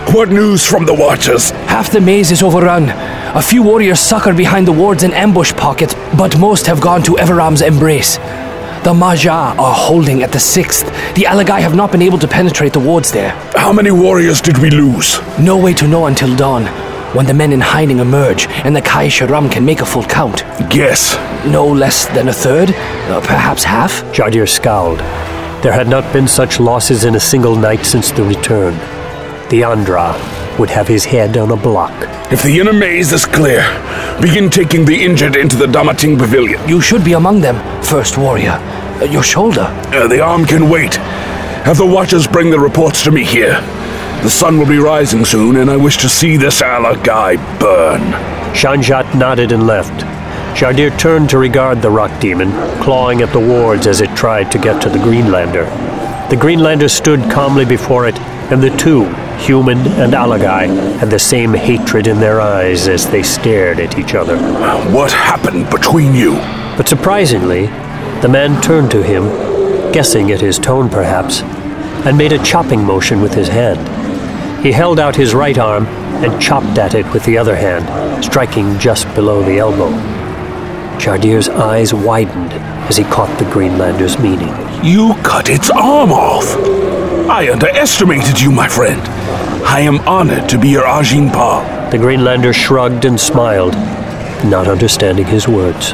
What news from the Watchers? Half the maze is overrun. A few warriors sucker behind the wards and ambush pockets, but most have gone to Everam's embrace. The Majah are holding at the sixth. The Alagai have not been able to penetrate the wards there. How many warriors did we lose? No way to know until dawn, when the men in hiding emerge and the Kai Sharam can make a full count. Guess. No less than a third, uh, perhaps half. Jardir scowled. There had not been such losses in a single night since the return. The Andra would have his head on a block. If the inner maze is clear, begin taking the injured into the Damating Pavilion. You should be among them, first warrior. Uh, your shoulder. Uh, the arm can wait. Have the Watchers bring the reports to me here. The sun will be rising soon, and I wish to see this Alagai burn. Shanjat nodded and left. Jardir turned to regard the rock demon, clawing at the wards as it tried to get to the Greenlander. The Greenlander stood calmly before it, and the two, human and Alagai, had the same hatred in their eyes as they stared at each other. What happened between you? But surprisingly, the man turned to him, guessing at his tone perhaps, and made a chopping motion with his hand. He held out his right arm and chopped at it with the other hand, striking just below the elbow. Jardir's eyes widened as he caught the Greenlander's meaning. You cut its arm off! I underestimated you, my friend. I am honored to be your Ajin Pa. The Greenlander shrugged and smiled, not understanding his words.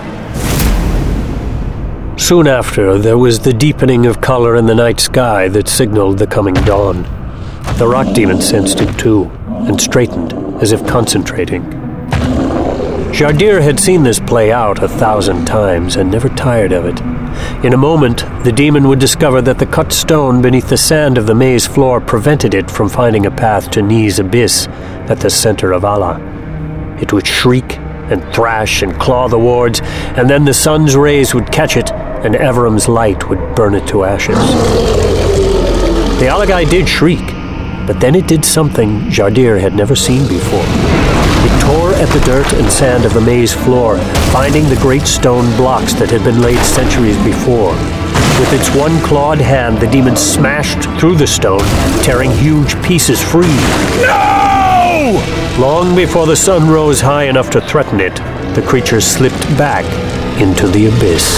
Soon after, there was the deepening of color in the night sky that signaled the coming dawn. The rock demon sensed it too, and straightened, as if concentrating. Jardir had seen this play out a thousand times and never tired of it. In a moment, the demon would discover that the cut stone beneath the sand of the maze floor prevented it from finding a path to Ni's abyss at the center of Allah. It would shriek and thrash and claw the wards, and then the sun's rays would catch it, and Everam's light would burn it to ashes. The Alagai did shriek, but then it did something Jardir had never seen before. It tore at the dirt and sand of the maze floor, finding the great stone blocks that had been laid centuries before. With its one clawed hand, the demon smashed through the stone, tearing huge pieces free. No! Long before the sun rose high enough to threaten it, the creature slipped back into the abyss.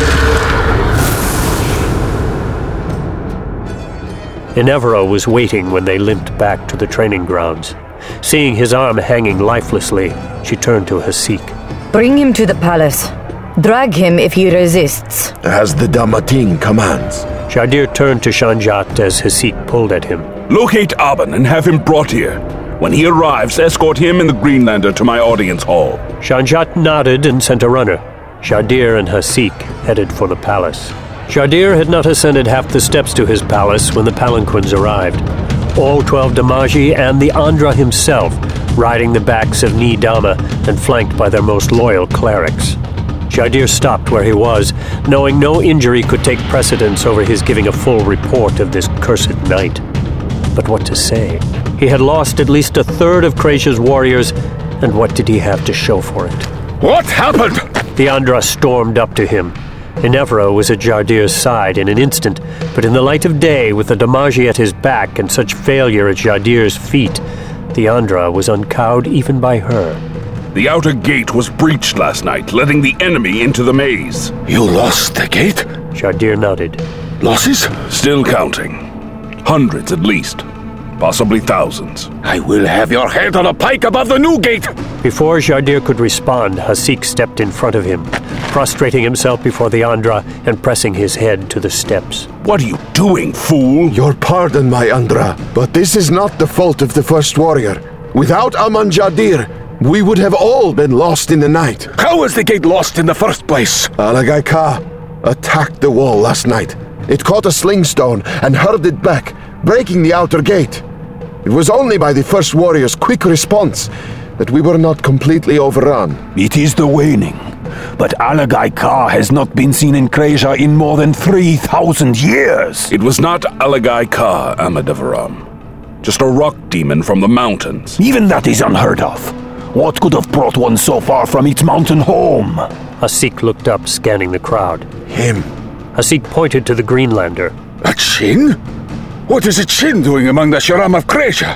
Inevra was waiting when they limped back to the training grounds. Seeing his arm hanging lifelessly, she turned to Hasik. Bring him to the palace. Drag him if he resists. As the Damating commands. Jardir turned to Shanjat as Hasik pulled at him. Locate Aben and have him brought here. When he arrives, escort him and the Greenlander to my audience hall. Shanjat nodded and sent a runner. Jardir and Hasik headed for the palace. Jardir had not ascended half the steps to his palace when the palanquins arrived. All twelve Damaji and the Andra himself, riding the backs of Ni Dama and flanked by their most loyal clerics. Jardir stopped where he was, knowing no injury could take precedence over his giving a full report of this cursed night. But what to say? He had lost at least a third of Krasia's warriors, and what did he have to show for it? What happened? The Andra stormed up to him. Inevra was at Jardir's side in an instant, but in the light of day, with the Damaji at his back and such failure at Jardir's feet, the Andra was uncowed even by her. The outer gate was breached last night, letting the enemy into the maze. You lost the gate? Jardir nodded. Losses? Still counting. Hundreds at least. Possibly thousands. I will have your head on a pike above the new gate! Before Jardir could respond, Hasik stepped in front of him, prostrating himself before the Andra and pressing his head to the steps. What are you doing, fool? Your pardon, my Andra, but this is not the fault of the First Warrior. Without Aman Jardir, we would have all been lost in the night. How was the gate lost in the first place? Alagai Ka attacked the wall last night. It caught a sling stone and hurled it back, breaking the outer gate. It was only by the First Warrior's quick response that we were not completely overrun. It is the waning, but Alagai Ka has not been seen in Krasia in more than three thousand years. It was not Alagai Ka, Amadavaram. Just a rock demon from the mountains. Even that is unheard of. What could have brought one so far from its mountain home? Hasik looked up, scanning the crowd. Him. Hasik pointed to the Greenlander. A Chin? What is a Chin doing among the Sharam of Krasia?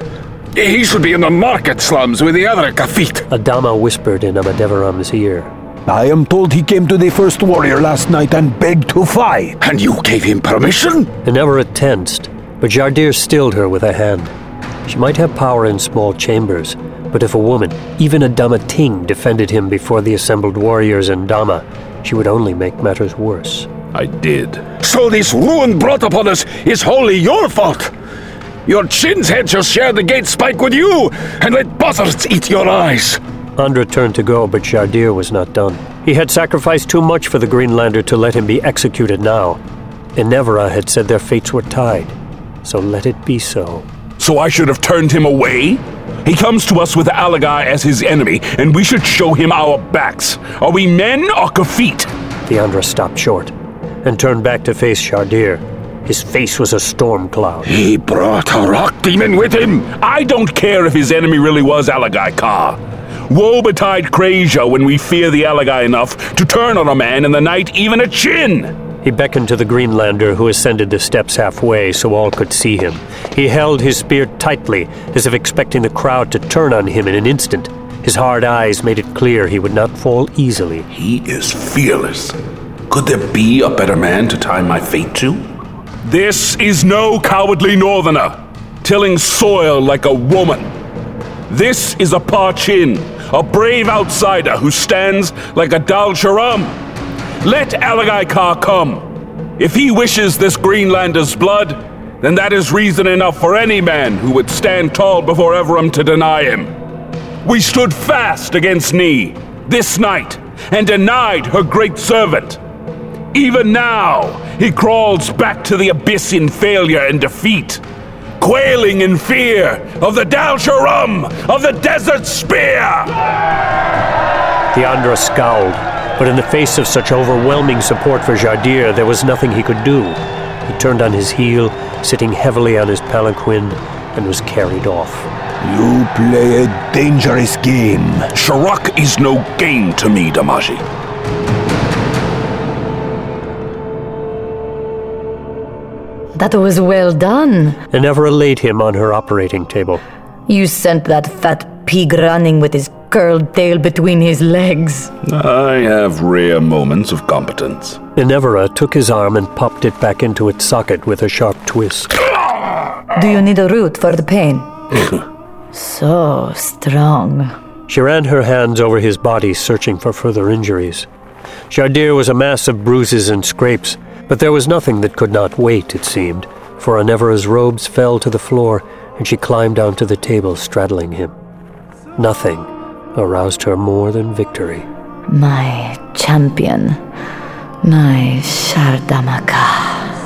He should be in the market slums with the other Kafit. Adama whispered in Amadevaram's ear. I am told he came to the first warrior last night and begged to fight. And you gave him permission? Enevera tensed, but Jardir stilled her with a hand. She might have power in small chambers, but if a woman, even a Dama Ting, defended him before the assembled warriors in Dama, she would only make matters worse. I did. So this ruin brought upon us is wholly your fault? Your chin's head shall share the gate spike with you, and let buzzards eat your eyes. Andra turned to go, but Jardir was not done. He had sacrificed too much for the Greenlander to let him be executed now. Enevera had said their fates were tied, so let it be so. So I should have turned him away? He comes to us with Alagai as his enemy, and we should show him our backs. Are we men or Kafit? Deandra stopped short and turned back to face Jardir. His face was a storm cloud. He brought a rock demon with him. I don't care if his enemy really was Alagai Ka. Woe betide Krasia when we fear the Alagai enough to turn on a man in the night, even a chin. He beckoned to the Greenlander, who ascended the steps halfway so all could see him. He held his spear tightly, as if expecting the crowd to turn on him in an instant. His hard eyes made it clear he would not fall easily. He is fearless. Could there be a better man to tie my fate to? This is no cowardly northerner, tilling soil like a woman. This is a Parchin, a brave outsider who stands like a Dal Sharam. Let Alagai Ka come. If he wishes this Greenlander's blood, then that is reason enough for any man who would stand tall before Everum to deny him. We stood fast against Ni this night and denied her great servant. Even now, he crawls back to the abyss in failure and defeat, quailing in fear of the Dal Sharam of the Desert Spear! Deandra scowled, but in the face of such overwhelming support for Jardir, there was nothing he could do. He turned on his heel, sitting heavily on his palanquin, and was carried off. You play a dangerous game. Sharak is no game to me, Damaji. That was well done. Enevera laid him on her operating table. You sent that fat pig running with his curled tail between his legs. I have rare moments of competence. Enevera took his arm and popped it back into its socket with a sharp twist. Do you need a root for the pain? So strong. She ran her hands over his body, searching for further injuries. Jardir was a mass of bruises and scrapes, but there was nothing that could not wait, it seemed, for Enevera's robes fell to the floor, and she climbed onto the table, straddling him. Nothing aroused her more than victory. My champion, my Shardamaka.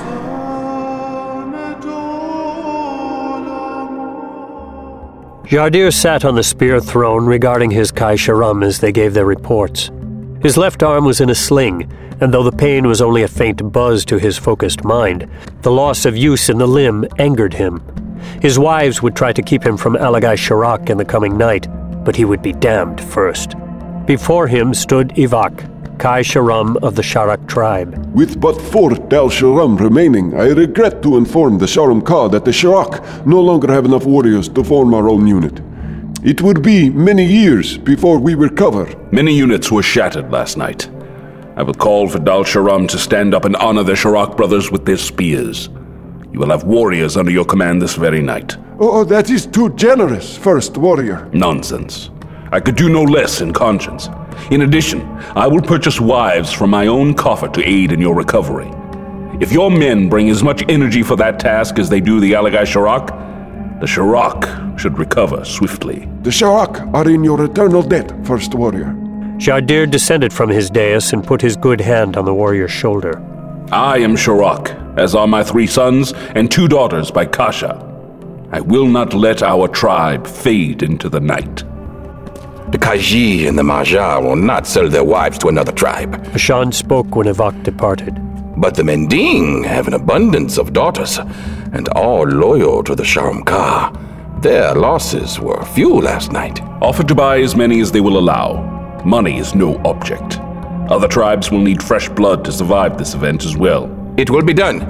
Jardir sat on the spear throne, regarding his Kai Sharam as they gave their reports. His left arm was in a sling, and though the pain was only a faint buzz to his focused mind, the loss of use in the limb angered him. His wives would try to keep him from Alagai Sharak in the coming night, but he would be damned first. Before him stood Ivak, Kai Sharam of the Sharak tribe. With but four Dal Sharam remaining, I regret to inform the Sharam Ka that the Sharak no longer have enough warriors to form our own unit. It would be many years before we recover. Many units were shattered last night. I will call for Dal Sharam to stand up and honor the Sharak brothers with their spears. You will have warriors under your command this very night. Oh, that is too generous, First Warrior. Nonsense. I could do no less in conscience. In addition, I will purchase wives from my own coffer to aid in your recovery. If your men bring as much energy for that task as they do the Alagai Sharak, the Sharak should recover swiftly. The Sharak are in your eternal debt, First Warrior. Jardir descended from his dais and put his good hand on the warrior's shoulder. I am Sharak, as are my three sons and two daughters by Kasha. I will not let our tribe fade into the night. The Kaji and the Mahjar will not sell their wives to another tribe. Ashan spoke when Ivak departed. But the Mending have an abundance of daughters, and all loyal to the Sharam Ka. Their losses were few last night. Offer to buy as many as they will allow. Money is no object. Other tribes will need fresh blood to survive this event as well. It will be done,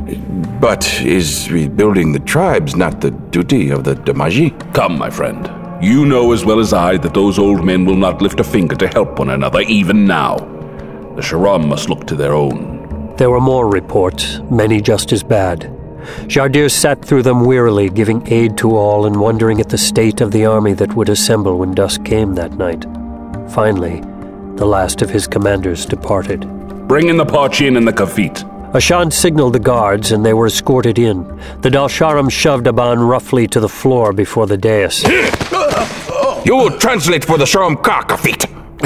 But is rebuilding the tribes not the duty of the Damaji? Come, my friend. You know as well as I that those old men will not lift a finger to help one another, even now. The Sharam must look to their own. There were more reports, many just as bad. Jardir sat through them wearily, giving aid to all and wondering at the state of the army that would assemble when dusk came that night. Finally, the last of his commanders departed. Bring in the Parchin and the Kafit. Ashan signaled the guards, and they were escorted in. The Dalsharam shoved Aban roughly to the floor before the dais. You translate for the Sharam Ka, Kafit.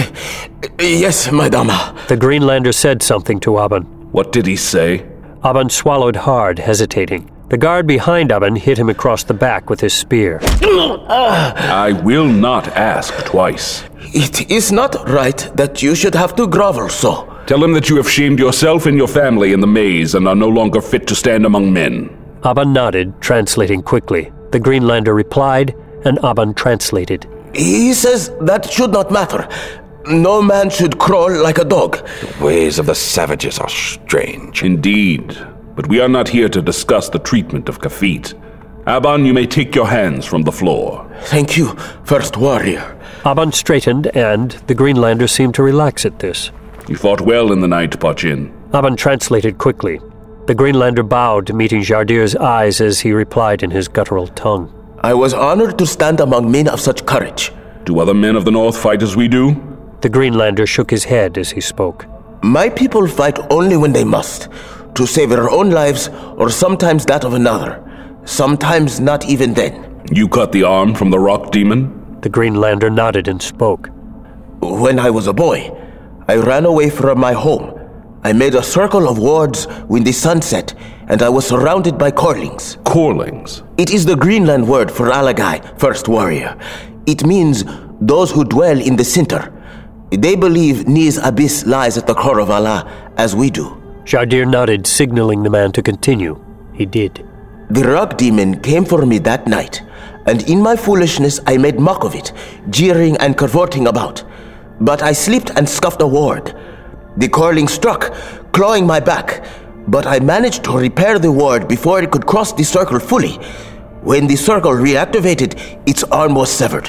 Yes, Madama. The Greenlander said something to Aban. What did he say? Aban swallowed hard, hesitating. The guard behind Aban hit him across the back with his spear. I will not ask twice. It is not right that you should have to grovel so. Tell him that you have shamed yourself and your family in the maze and are no longer fit to stand among men. Aban nodded, translating quickly. The Greenlander replied, and Aban translated. He says that should not matter. No man should crawl like a dog. The ways of the savages are strange. Indeed. But we are not here to discuss the treatment of Kafit. Aban, you may take your hands from the floor. Thank you, First Warrior. Aban straightened, and the Greenlander seemed to relax at this. You fought well in the night, Parchin. Aban translated quickly. The Greenlander bowed, meeting Jardir's eyes as he replied in his guttural tongue. I was honored to stand among men of such courage. Do other men of the North fight as we do? The Greenlander shook his head as he spoke. My people fight only when they must, to save their own lives or sometimes that of another. Sometimes not even then. You cut the arm from the rock demon? The Greenlander nodded and spoke. When I was a boy, I ran away from my home. I made a circle of wards when the sun set, and I was surrounded by Corlings. Corlings? It is the Greenland word for Alagai, First Warrior. It means those who dwell in the center. They believe Ni's abyss lies at the core of Allah, as we do. Jardir nodded, signaling the man to continue. He did. The rock demon came for me that night, and in my foolishness I made mock of it, jeering and cavorting about. But I slipped and scuffed a ward. The Corling struck, clawing my back, but I managed to repair the ward before it could cross the circle fully. When the circle reactivated, its arm was severed.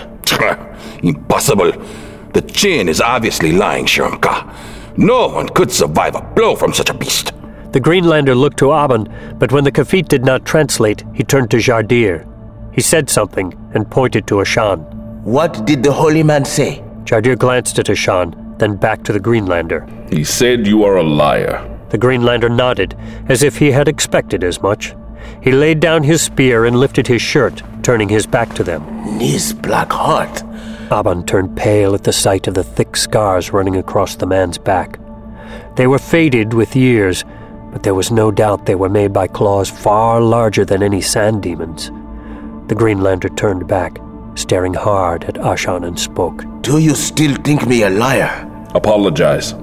Impossible. The chain is obviously lying, Sharam Ka. No one could survive a blow from such a beast. The Greenlander looked to Aban, but when the Kafit did not translate, he turned to Jardir. He said something and pointed to Ashan. What did the holy man say? Jardir glanced at Ashan, then back to the Greenlander. He said you are a liar. The Greenlander nodded, as if he had expected as much. He laid down his spear and lifted his shirt, turning his back to them. Ni's black heart. Aban turned pale at the sight of the thick scars running across the man's back. They were faded with years, but there was no doubt they were made by claws far larger than any sand demons. The Greenlander turned back, staring hard at Ashan, and spoke. Do you still think me a liar? Apologize.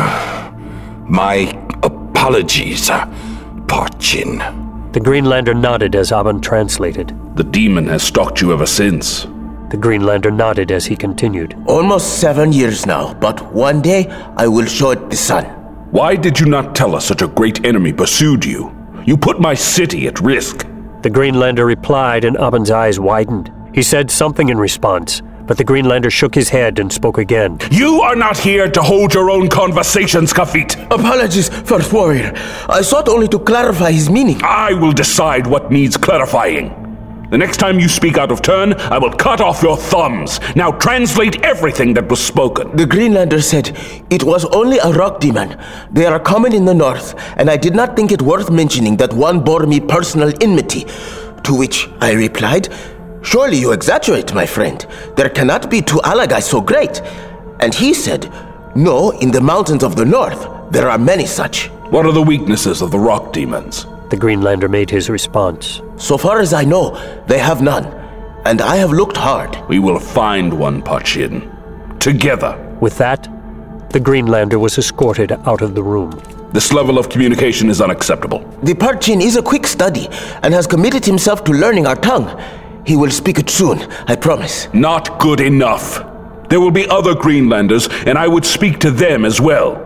My apologies, Parchin. The Greenlander nodded as Aban translated. The demon has stalked you ever since. The Greenlander nodded as he continued. Almost seven years now, but one day I will show it the sun. Why did you not tell us such a great enemy pursued you? You put my city at risk. The Greenlander replied, and Aban's eyes widened. He said something in response, but the Greenlander shook his head and spoke again. You are not here to hold your own conversations, Kafit. Apologies, First Warrior. I sought only to clarify his meaning. I will decide what needs clarifying. The next time you speak out of turn, I will cut off your thumbs. Now translate everything that was spoken. The Greenlander said, it was only a rock demon. They are common in the north, and I did not think it worth mentioning that one bore me personal enmity. To which I replied, surely you exaggerate, my friend. There cannot be two Alagai so great. And he said, no, in the mountains of the north, there are many such. What are the weaknesses of the rock demons? The Greenlander made his response. So far as I know, they have none. And I have looked hard. We will find one, Parchin. Together. With that, the Greenlander was escorted out of the room. This level of communication is unacceptable. The Parchin is a quick study and has committed himself to learning our tongue. He will speak it soon, I promise. Not good enough. There will be other Greenlanders, and I would speak to them as well.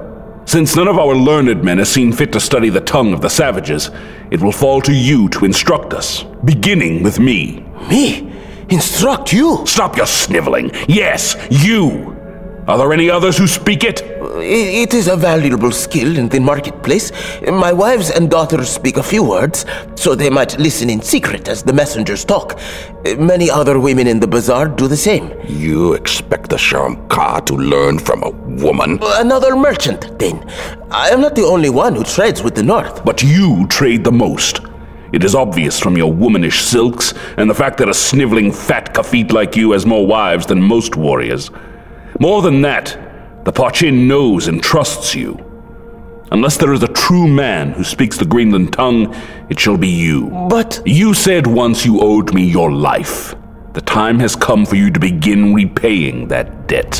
Since none of our learned men has seen fit to study the tongue of the savages, it will fall to you to instruct us, beginning with me. Me? Instruct you? Stop your sniveling. Yes, you! Are there any others who speak it? It is a valuable skill in the marketplace. My wives and daughters speak a few words, so they might listen in secret as the messengers talk. Many other women in the bazaar do the same. You expect the Sharam Ka to learn from a woman? Another merchant, then. I am not the only one who trades with the North. But you trade the most. It is obvious from your womanish silks and the fact that a sniveling fat Kafit like you has more wives than most warriors. More than that, the Parchin knows and trusts you. Unless there is a true man who speaks the Greenland tongue, it shall be you. But... You said once you owed me your life. The time has come for you to begin repaying that debt.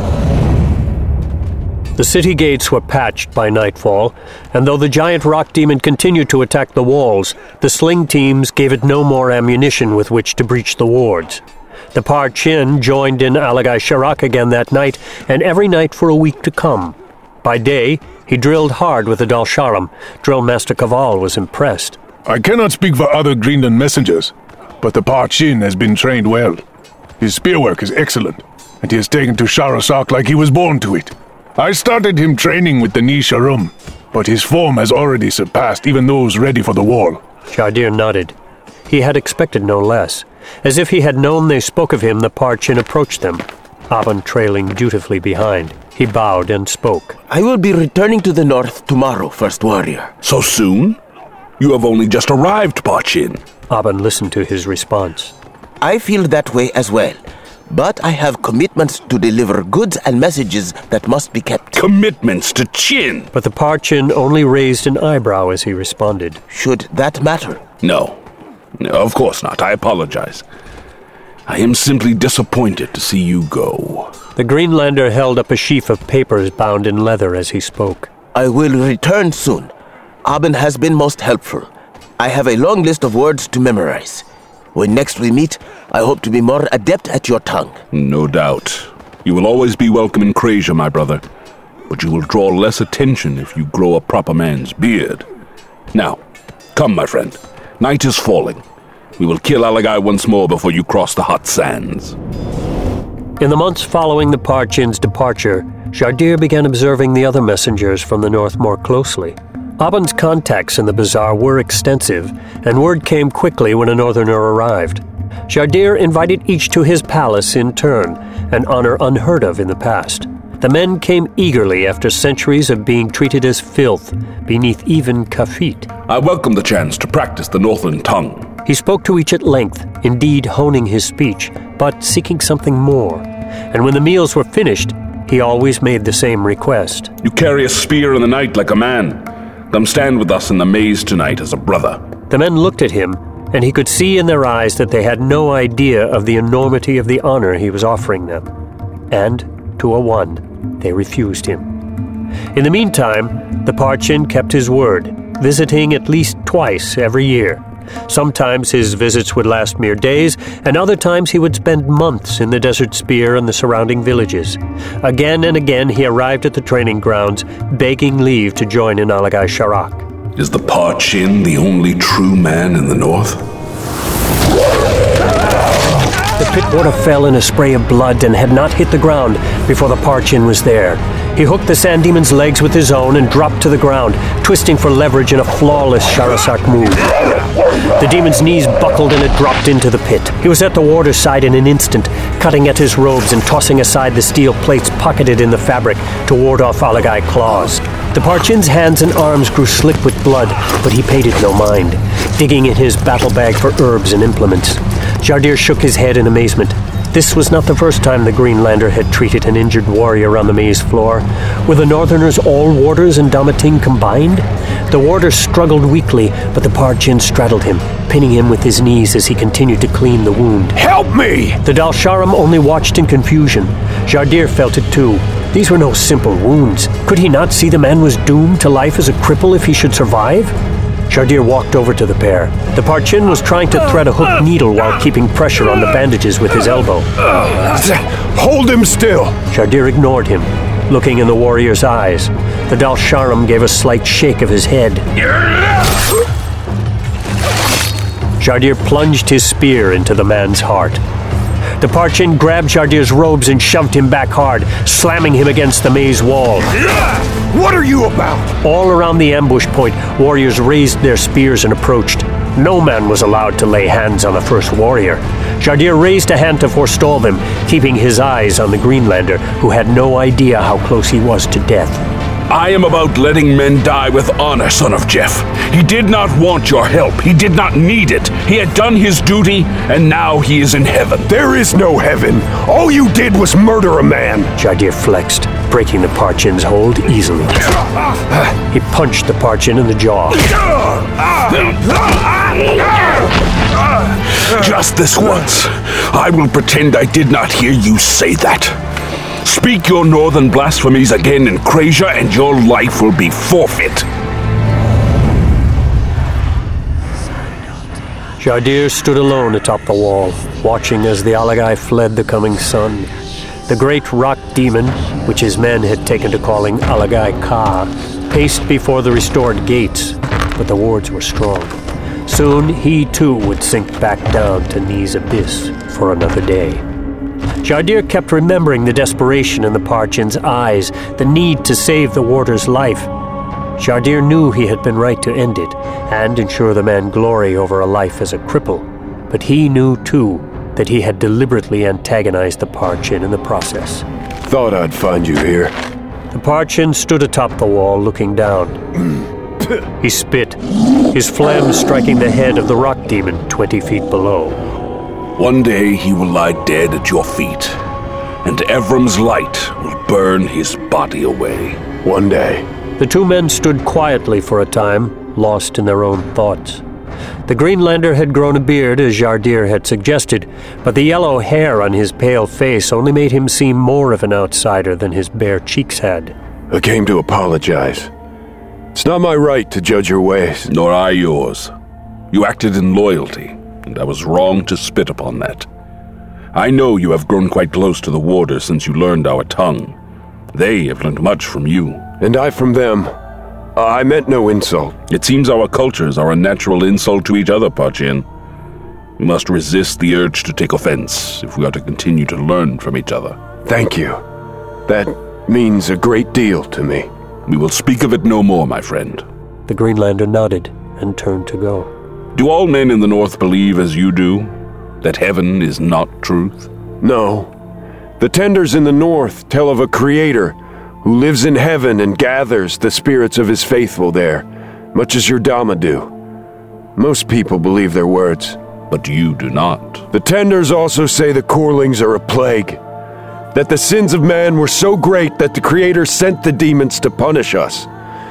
The city gates were patched by nightfall, and though the giant rock demon continued to attack the walls, the sling teams gave it no more ammunition with which to breach the wards. The Parchin joined in Alagai Sharak again that night, and every night for a week to come. By day, he drilled hard with the Dalsharam. Drill Master Kaval was impressed. I cannot speak for other Greenland messengers, but the Parchin has been trained well. His spearwork is excellent, and he has taken to Sharasak like he was born to it. I started him training with the Nisharum, but his form has already surpassed even those ready for the wall. Shardir nodded. He had expected no less. As if he had known they spoke of him, the Parchin approached them, Aban trailing dutifully behind. He bowed and spoke. I will be returning to the north tomorrow, First Warrior. So soon? You have only just arrived, Parchin. Aban listened to his response. I feel that way as well, but I have commitments to deliver goods and messages that must be kept. Commitments to Chin? But the Parchin only raised an eyebrow as he responded. Should that matter? No. No, of course not. I apologize. I am simply disappointed to see you go. The Greenlander held up a sheaf of papers bound in leather as he spoke. I will return soon. Aban has been most helpful. I have a long list of words to memorize. When next we meet, I hope to be more adept at your tongue. No doubt. You will always be welcome in Krasia, my brother. But you will draw less attention if you grow a proper man's beard. Now, come, my friend. Night is falling. We will kill Alagai once more before you cross the hot sands. In the months following the Parchin's departure, Shardir began observing the other messengers from the north more closely. Aban's contacts in the bazaar were extensive, and word came quickly when a northerner arrived. Shardir invited each to his palace in turn, an honor unheard of in the past. The men came eagerly after centuries of being treated as filth beneath even Kafit. I welcome the chance to practice the Northland tongue. He spoke to each at length, indeed honing his speech, but seeking something more. And when the meals were finished, he always made the same request. You carry a spear in the night like a man. Come stand with us in the maze tonight as a brother. The men looked at him, and he could see in their eyes that they had no idea of the enormity of the honor he was offering them. And, to a one, they refused him. In the meantime, the Parchin kept his word, visiting at least twice every year. Sometimes his visits would last mere days, and other times he would spend months in the Desert Spear and the surrounding villages. Again and again he arrived at the training grounds, begging leave to join in Alagai Sharak. Is the Parchin the only true man in the north? The pit water fell in a spray of blood and had not hit the ground before the Parchin was there. He hooked the Sand Demon's legs with his own and dropped to the ground, twisting for leverage in a flawless Sharasak move. The demon's knees buckled and it dropped into the pit. He was at the warder's side in an instant, cutting at his robes and tossing aside the steel plates pocketed in the fabric to ward off Alagai claws. The Parchin's hands and arms grew slick with blood, but he paid it no mind, digging in his battle bag for herbs and implements. Shardir shook his head in amazement. This was not the first time the Greenlander had treated an injured warrior on the maze floor. Were the Northerners all warders and Damating combined? The warder struggled weakly, but the Parchin straddled him, pinning him with his knees as he continued to clean the wound. Help me! The Dalsharam only watched in confusion. Shardir felt it too. These were no simple wounds. Could he not see the man was doomed to life as a cripple if he should survive? Shardir walked over to the pair. The Parchin was trying to thread a hooked needle while keeping pressure on the bandages with his elbow. Hold him still! Shardir ignored him. looking in the warrior's eyes. The Dal Sharim gave a slight shake of his head. Jardir plunged his spear into the man's heart. The Parchin grabbed Jardir's robes and shoved him back hard, slamming him against the maze wall. What are you about? All around the ambush point, warriors raised their spears and approached. No man was allowed to lay hands on the first warrior. Jardir raised a hand to forestall them, keeping his eyes on the Greenlander, who had no idea how close he was to death. I am about letting men die with honor, son of Jeff. He did not want your help. He did not need it. He had done his duty, and now he is in heaven. There is no heaven. All you did was murder a man. Jardir flexed, breaking the Parchin's hold easily. He punched the Parchin in the jaw. Just this once, I will pretend I did not hear you say that. Speak your northern blasphemies again in Kraysia, and your life will be forfeit. Jardir stood alone atop the wall, watching as the Alagai fled the coming sun. The great rock demon, which his men had taken to calling Alagai Ka, paced before the restored gates, but the wards were strong. Soon he too would sink back down to Nee's abyss for another day. Jardir kept remembering the desperation in the Parchin's eyes, the need to save the warder's life. Jardir knew he had been right to end it, and ensure the man glory over a life as a cripple. But he knew, too, that he had deliberately antagonized the Parchin in the process. Thought I'd find you here. The Parchin stood atop the wall, looking down. He spit, his phlegm striking the head of the rock demon twenty feet below. One day he will lie dead at your feet, and Evrim's light will burn his body away. One day. The two men stood quietly for a time, lost in their own thoughts. The Greenlander had grown a beard, as Jardir had suggested, but the yellow hair on his pale face only made him seem more of an outsider than his bare cheeks had. I came to apologize. It's not my right to judge your ways. Nor I yours. You acted in loyalty, and I was wrong to spit upon that. I know you have grown quite close to the warder since you learned our tongue. They have learned much from you. And I from them. Uh, I meant no insult. It seems our cultures are a natural insult to each other, Parchin. We must resist the urge to take offense if we are to continue to learn from each other. Thank you. That means a great deal to me. We will speak of it no more, my friend. The Greenlander nodded and turned to go. Do all men in the North believe as you do, that heaven is not truth? No. The Tenders in the North tell of a creator who lives in heaven and gathers the spirits of his faithful there, much as your Dhamma do. Most people believe their words. But you do not. The Tenders also say the Corlings are a plague, that the sins of man were so great that the Creator sent the demons to punish us.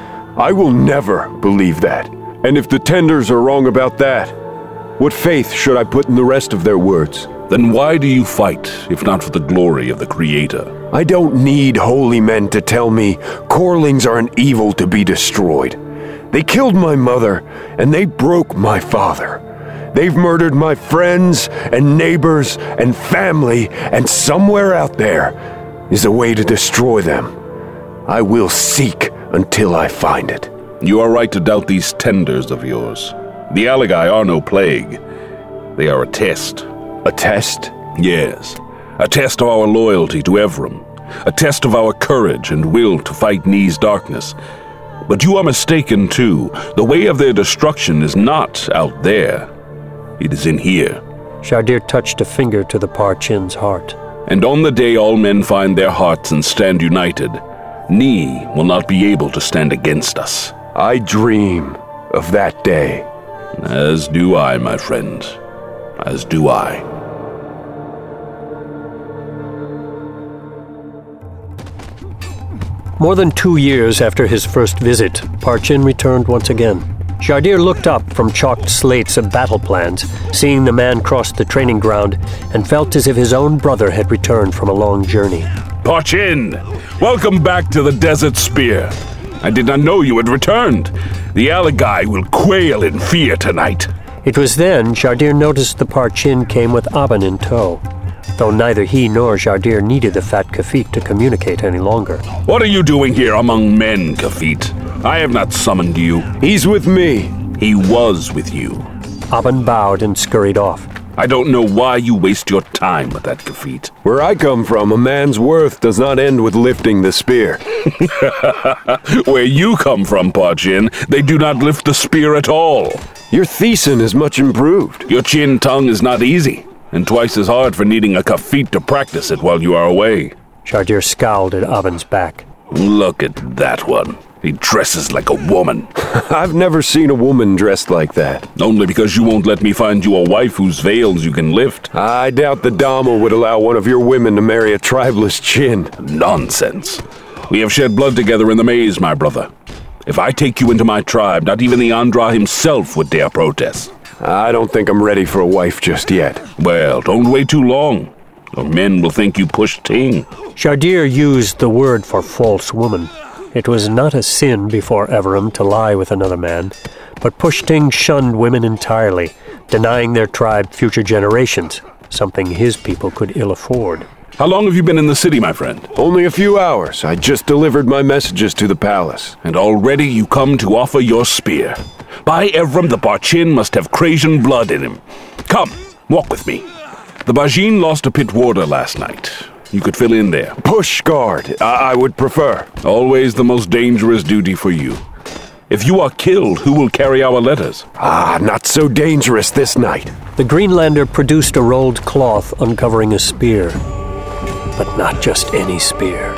I will never believe that. And if the Tenders are wrong about that, what faith should I put in the rest of their words? Then why do you fight, if not for the glory of the Creator? I don't need holy men to tell me Corlings are an evil to be destroyed. They killed my mother, and they broke my father. They've murdered my friends and neighbors and family, and somewhere out there is a way to destroy them. I will seek until I find it. You are right to doubt these Tenders of yours. The Alagai are no plague. They are a test. A test? Yes. A test of our loyalty to Evrim. A test of our courage and will to fight Nee's darkness. But you are mistaken, too. The way of their destruction is not out there. It is in here. Jardir touched a finger to the Parchin's heart. And on the day all men find their hearts and stand united, Nee will not be able to stand against us. I dream of that day. As do I, my friend. As do I. More than two years after his first visit, Parchin returned once again. Jardir looked up from chalked slates of battle plans, seeing the man cross the training ground, and felt as if his own brother had returned from a long journey. Parchin! Welcome back to the Desert Spear. I did not know you had returned. The Alagai will quail in fear tonight. It was then Jardir noticed the Parchin came with Aben in tow. though neither he nor Jardir needed the fat Kafit to communicate any longer. What are you doing here among men, Kafit? I have not summoned you. He's with me. He was with you. Aben bowed and scurried off. I don't know why you waste your time with that, Kafit. Where I come from, a man's worth does not end with lifting the spear. Where you come from, Parchin, they do not lift the spear at all. Your Thesan is much improved. Your chin tongue is not easy, and twice as hard for needing a Kafit to practice it while you are away. Jardir scowled at Aben's back. Look at that one. He dresses like a woman. I've never seen a woman dressed like that. Only because you won't let me find you a wife whose veils you can lift. I doubt the Dama would allow one of your women to marry a tribeless Chin. Nonsense. We have shed blood together in the maze, my brother. If I take you into my tribe, not even the Andra himself would dare protest. I don't think I'm ready for a wife just yet. Well, don't wait too long, or men will think you pushed Ting. Jardir used the word for false woman. It was not a sin before Everum to lie with another man, but Pushting shunned women entirely, denying their tribe future generations, something his people could ill afford. How long have you been in the city, my friend? Only a few hours. I just delivered my messages to the palace. And already you come to offer your spear. By Evram, the Parchin must have Krasian blood in him. Come, walk with me. The Bajin lost a pit warder last night. You could fill in there. Push guard, I, I would prefer. Always the most dangerous duty for you. If you are killed, who will carry our letters? Ah, not so dangerous this night. The Greenlander produced a rolled cloth uncovering a spear. But not just any spear.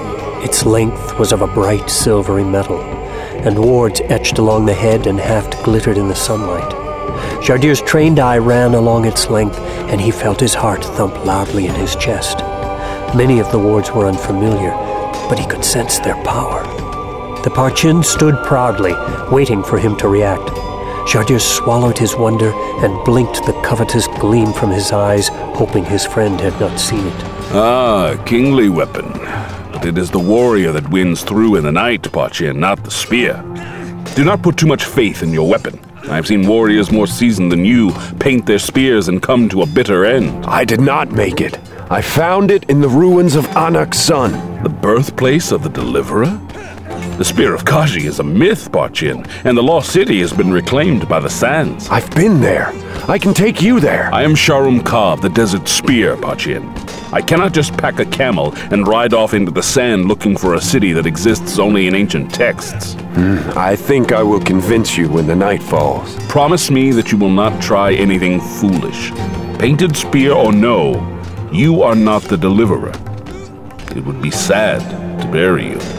Its length was of a bright silvery metal, and wards etched along the head and haft glittered in the sunlight. Jardir's trained eye ran along its length, and he felt his heart thump loudly in his chest. Many of the wards were unfamiliar, but he could sense their power. The Parchin stood proudly, waiting for him to react. Jardir swallowed his wonder and blinked the covetous gleam from his eyes, hoping his friend had not seen it. Ah, kingly weapon. But it is the warrior that wins through in the night, Parchin, not the spear. Do not put too much faith in your weapon. I've seen warriors more seasoned than you paint their spears and come to a bitter end. I did not make it. I found it in the ruins of Anak's son. The birthplace of the Deliverer? The Spear of Kaji is a myth, Parchin, and the Lost City has been reclaimed by the Sands. I've been there. I can take you there. I am Sharum Ka of the Desert Spear, Parchin. I cannot just pack a camel and ride off into the sand looking for a city that exists only in ancient texts. Mm, I think I will convince you when the night falls. Promise me that you will not try anything foolish. Painted spear or no, you are not the Deliverer. It would be sad to bury you.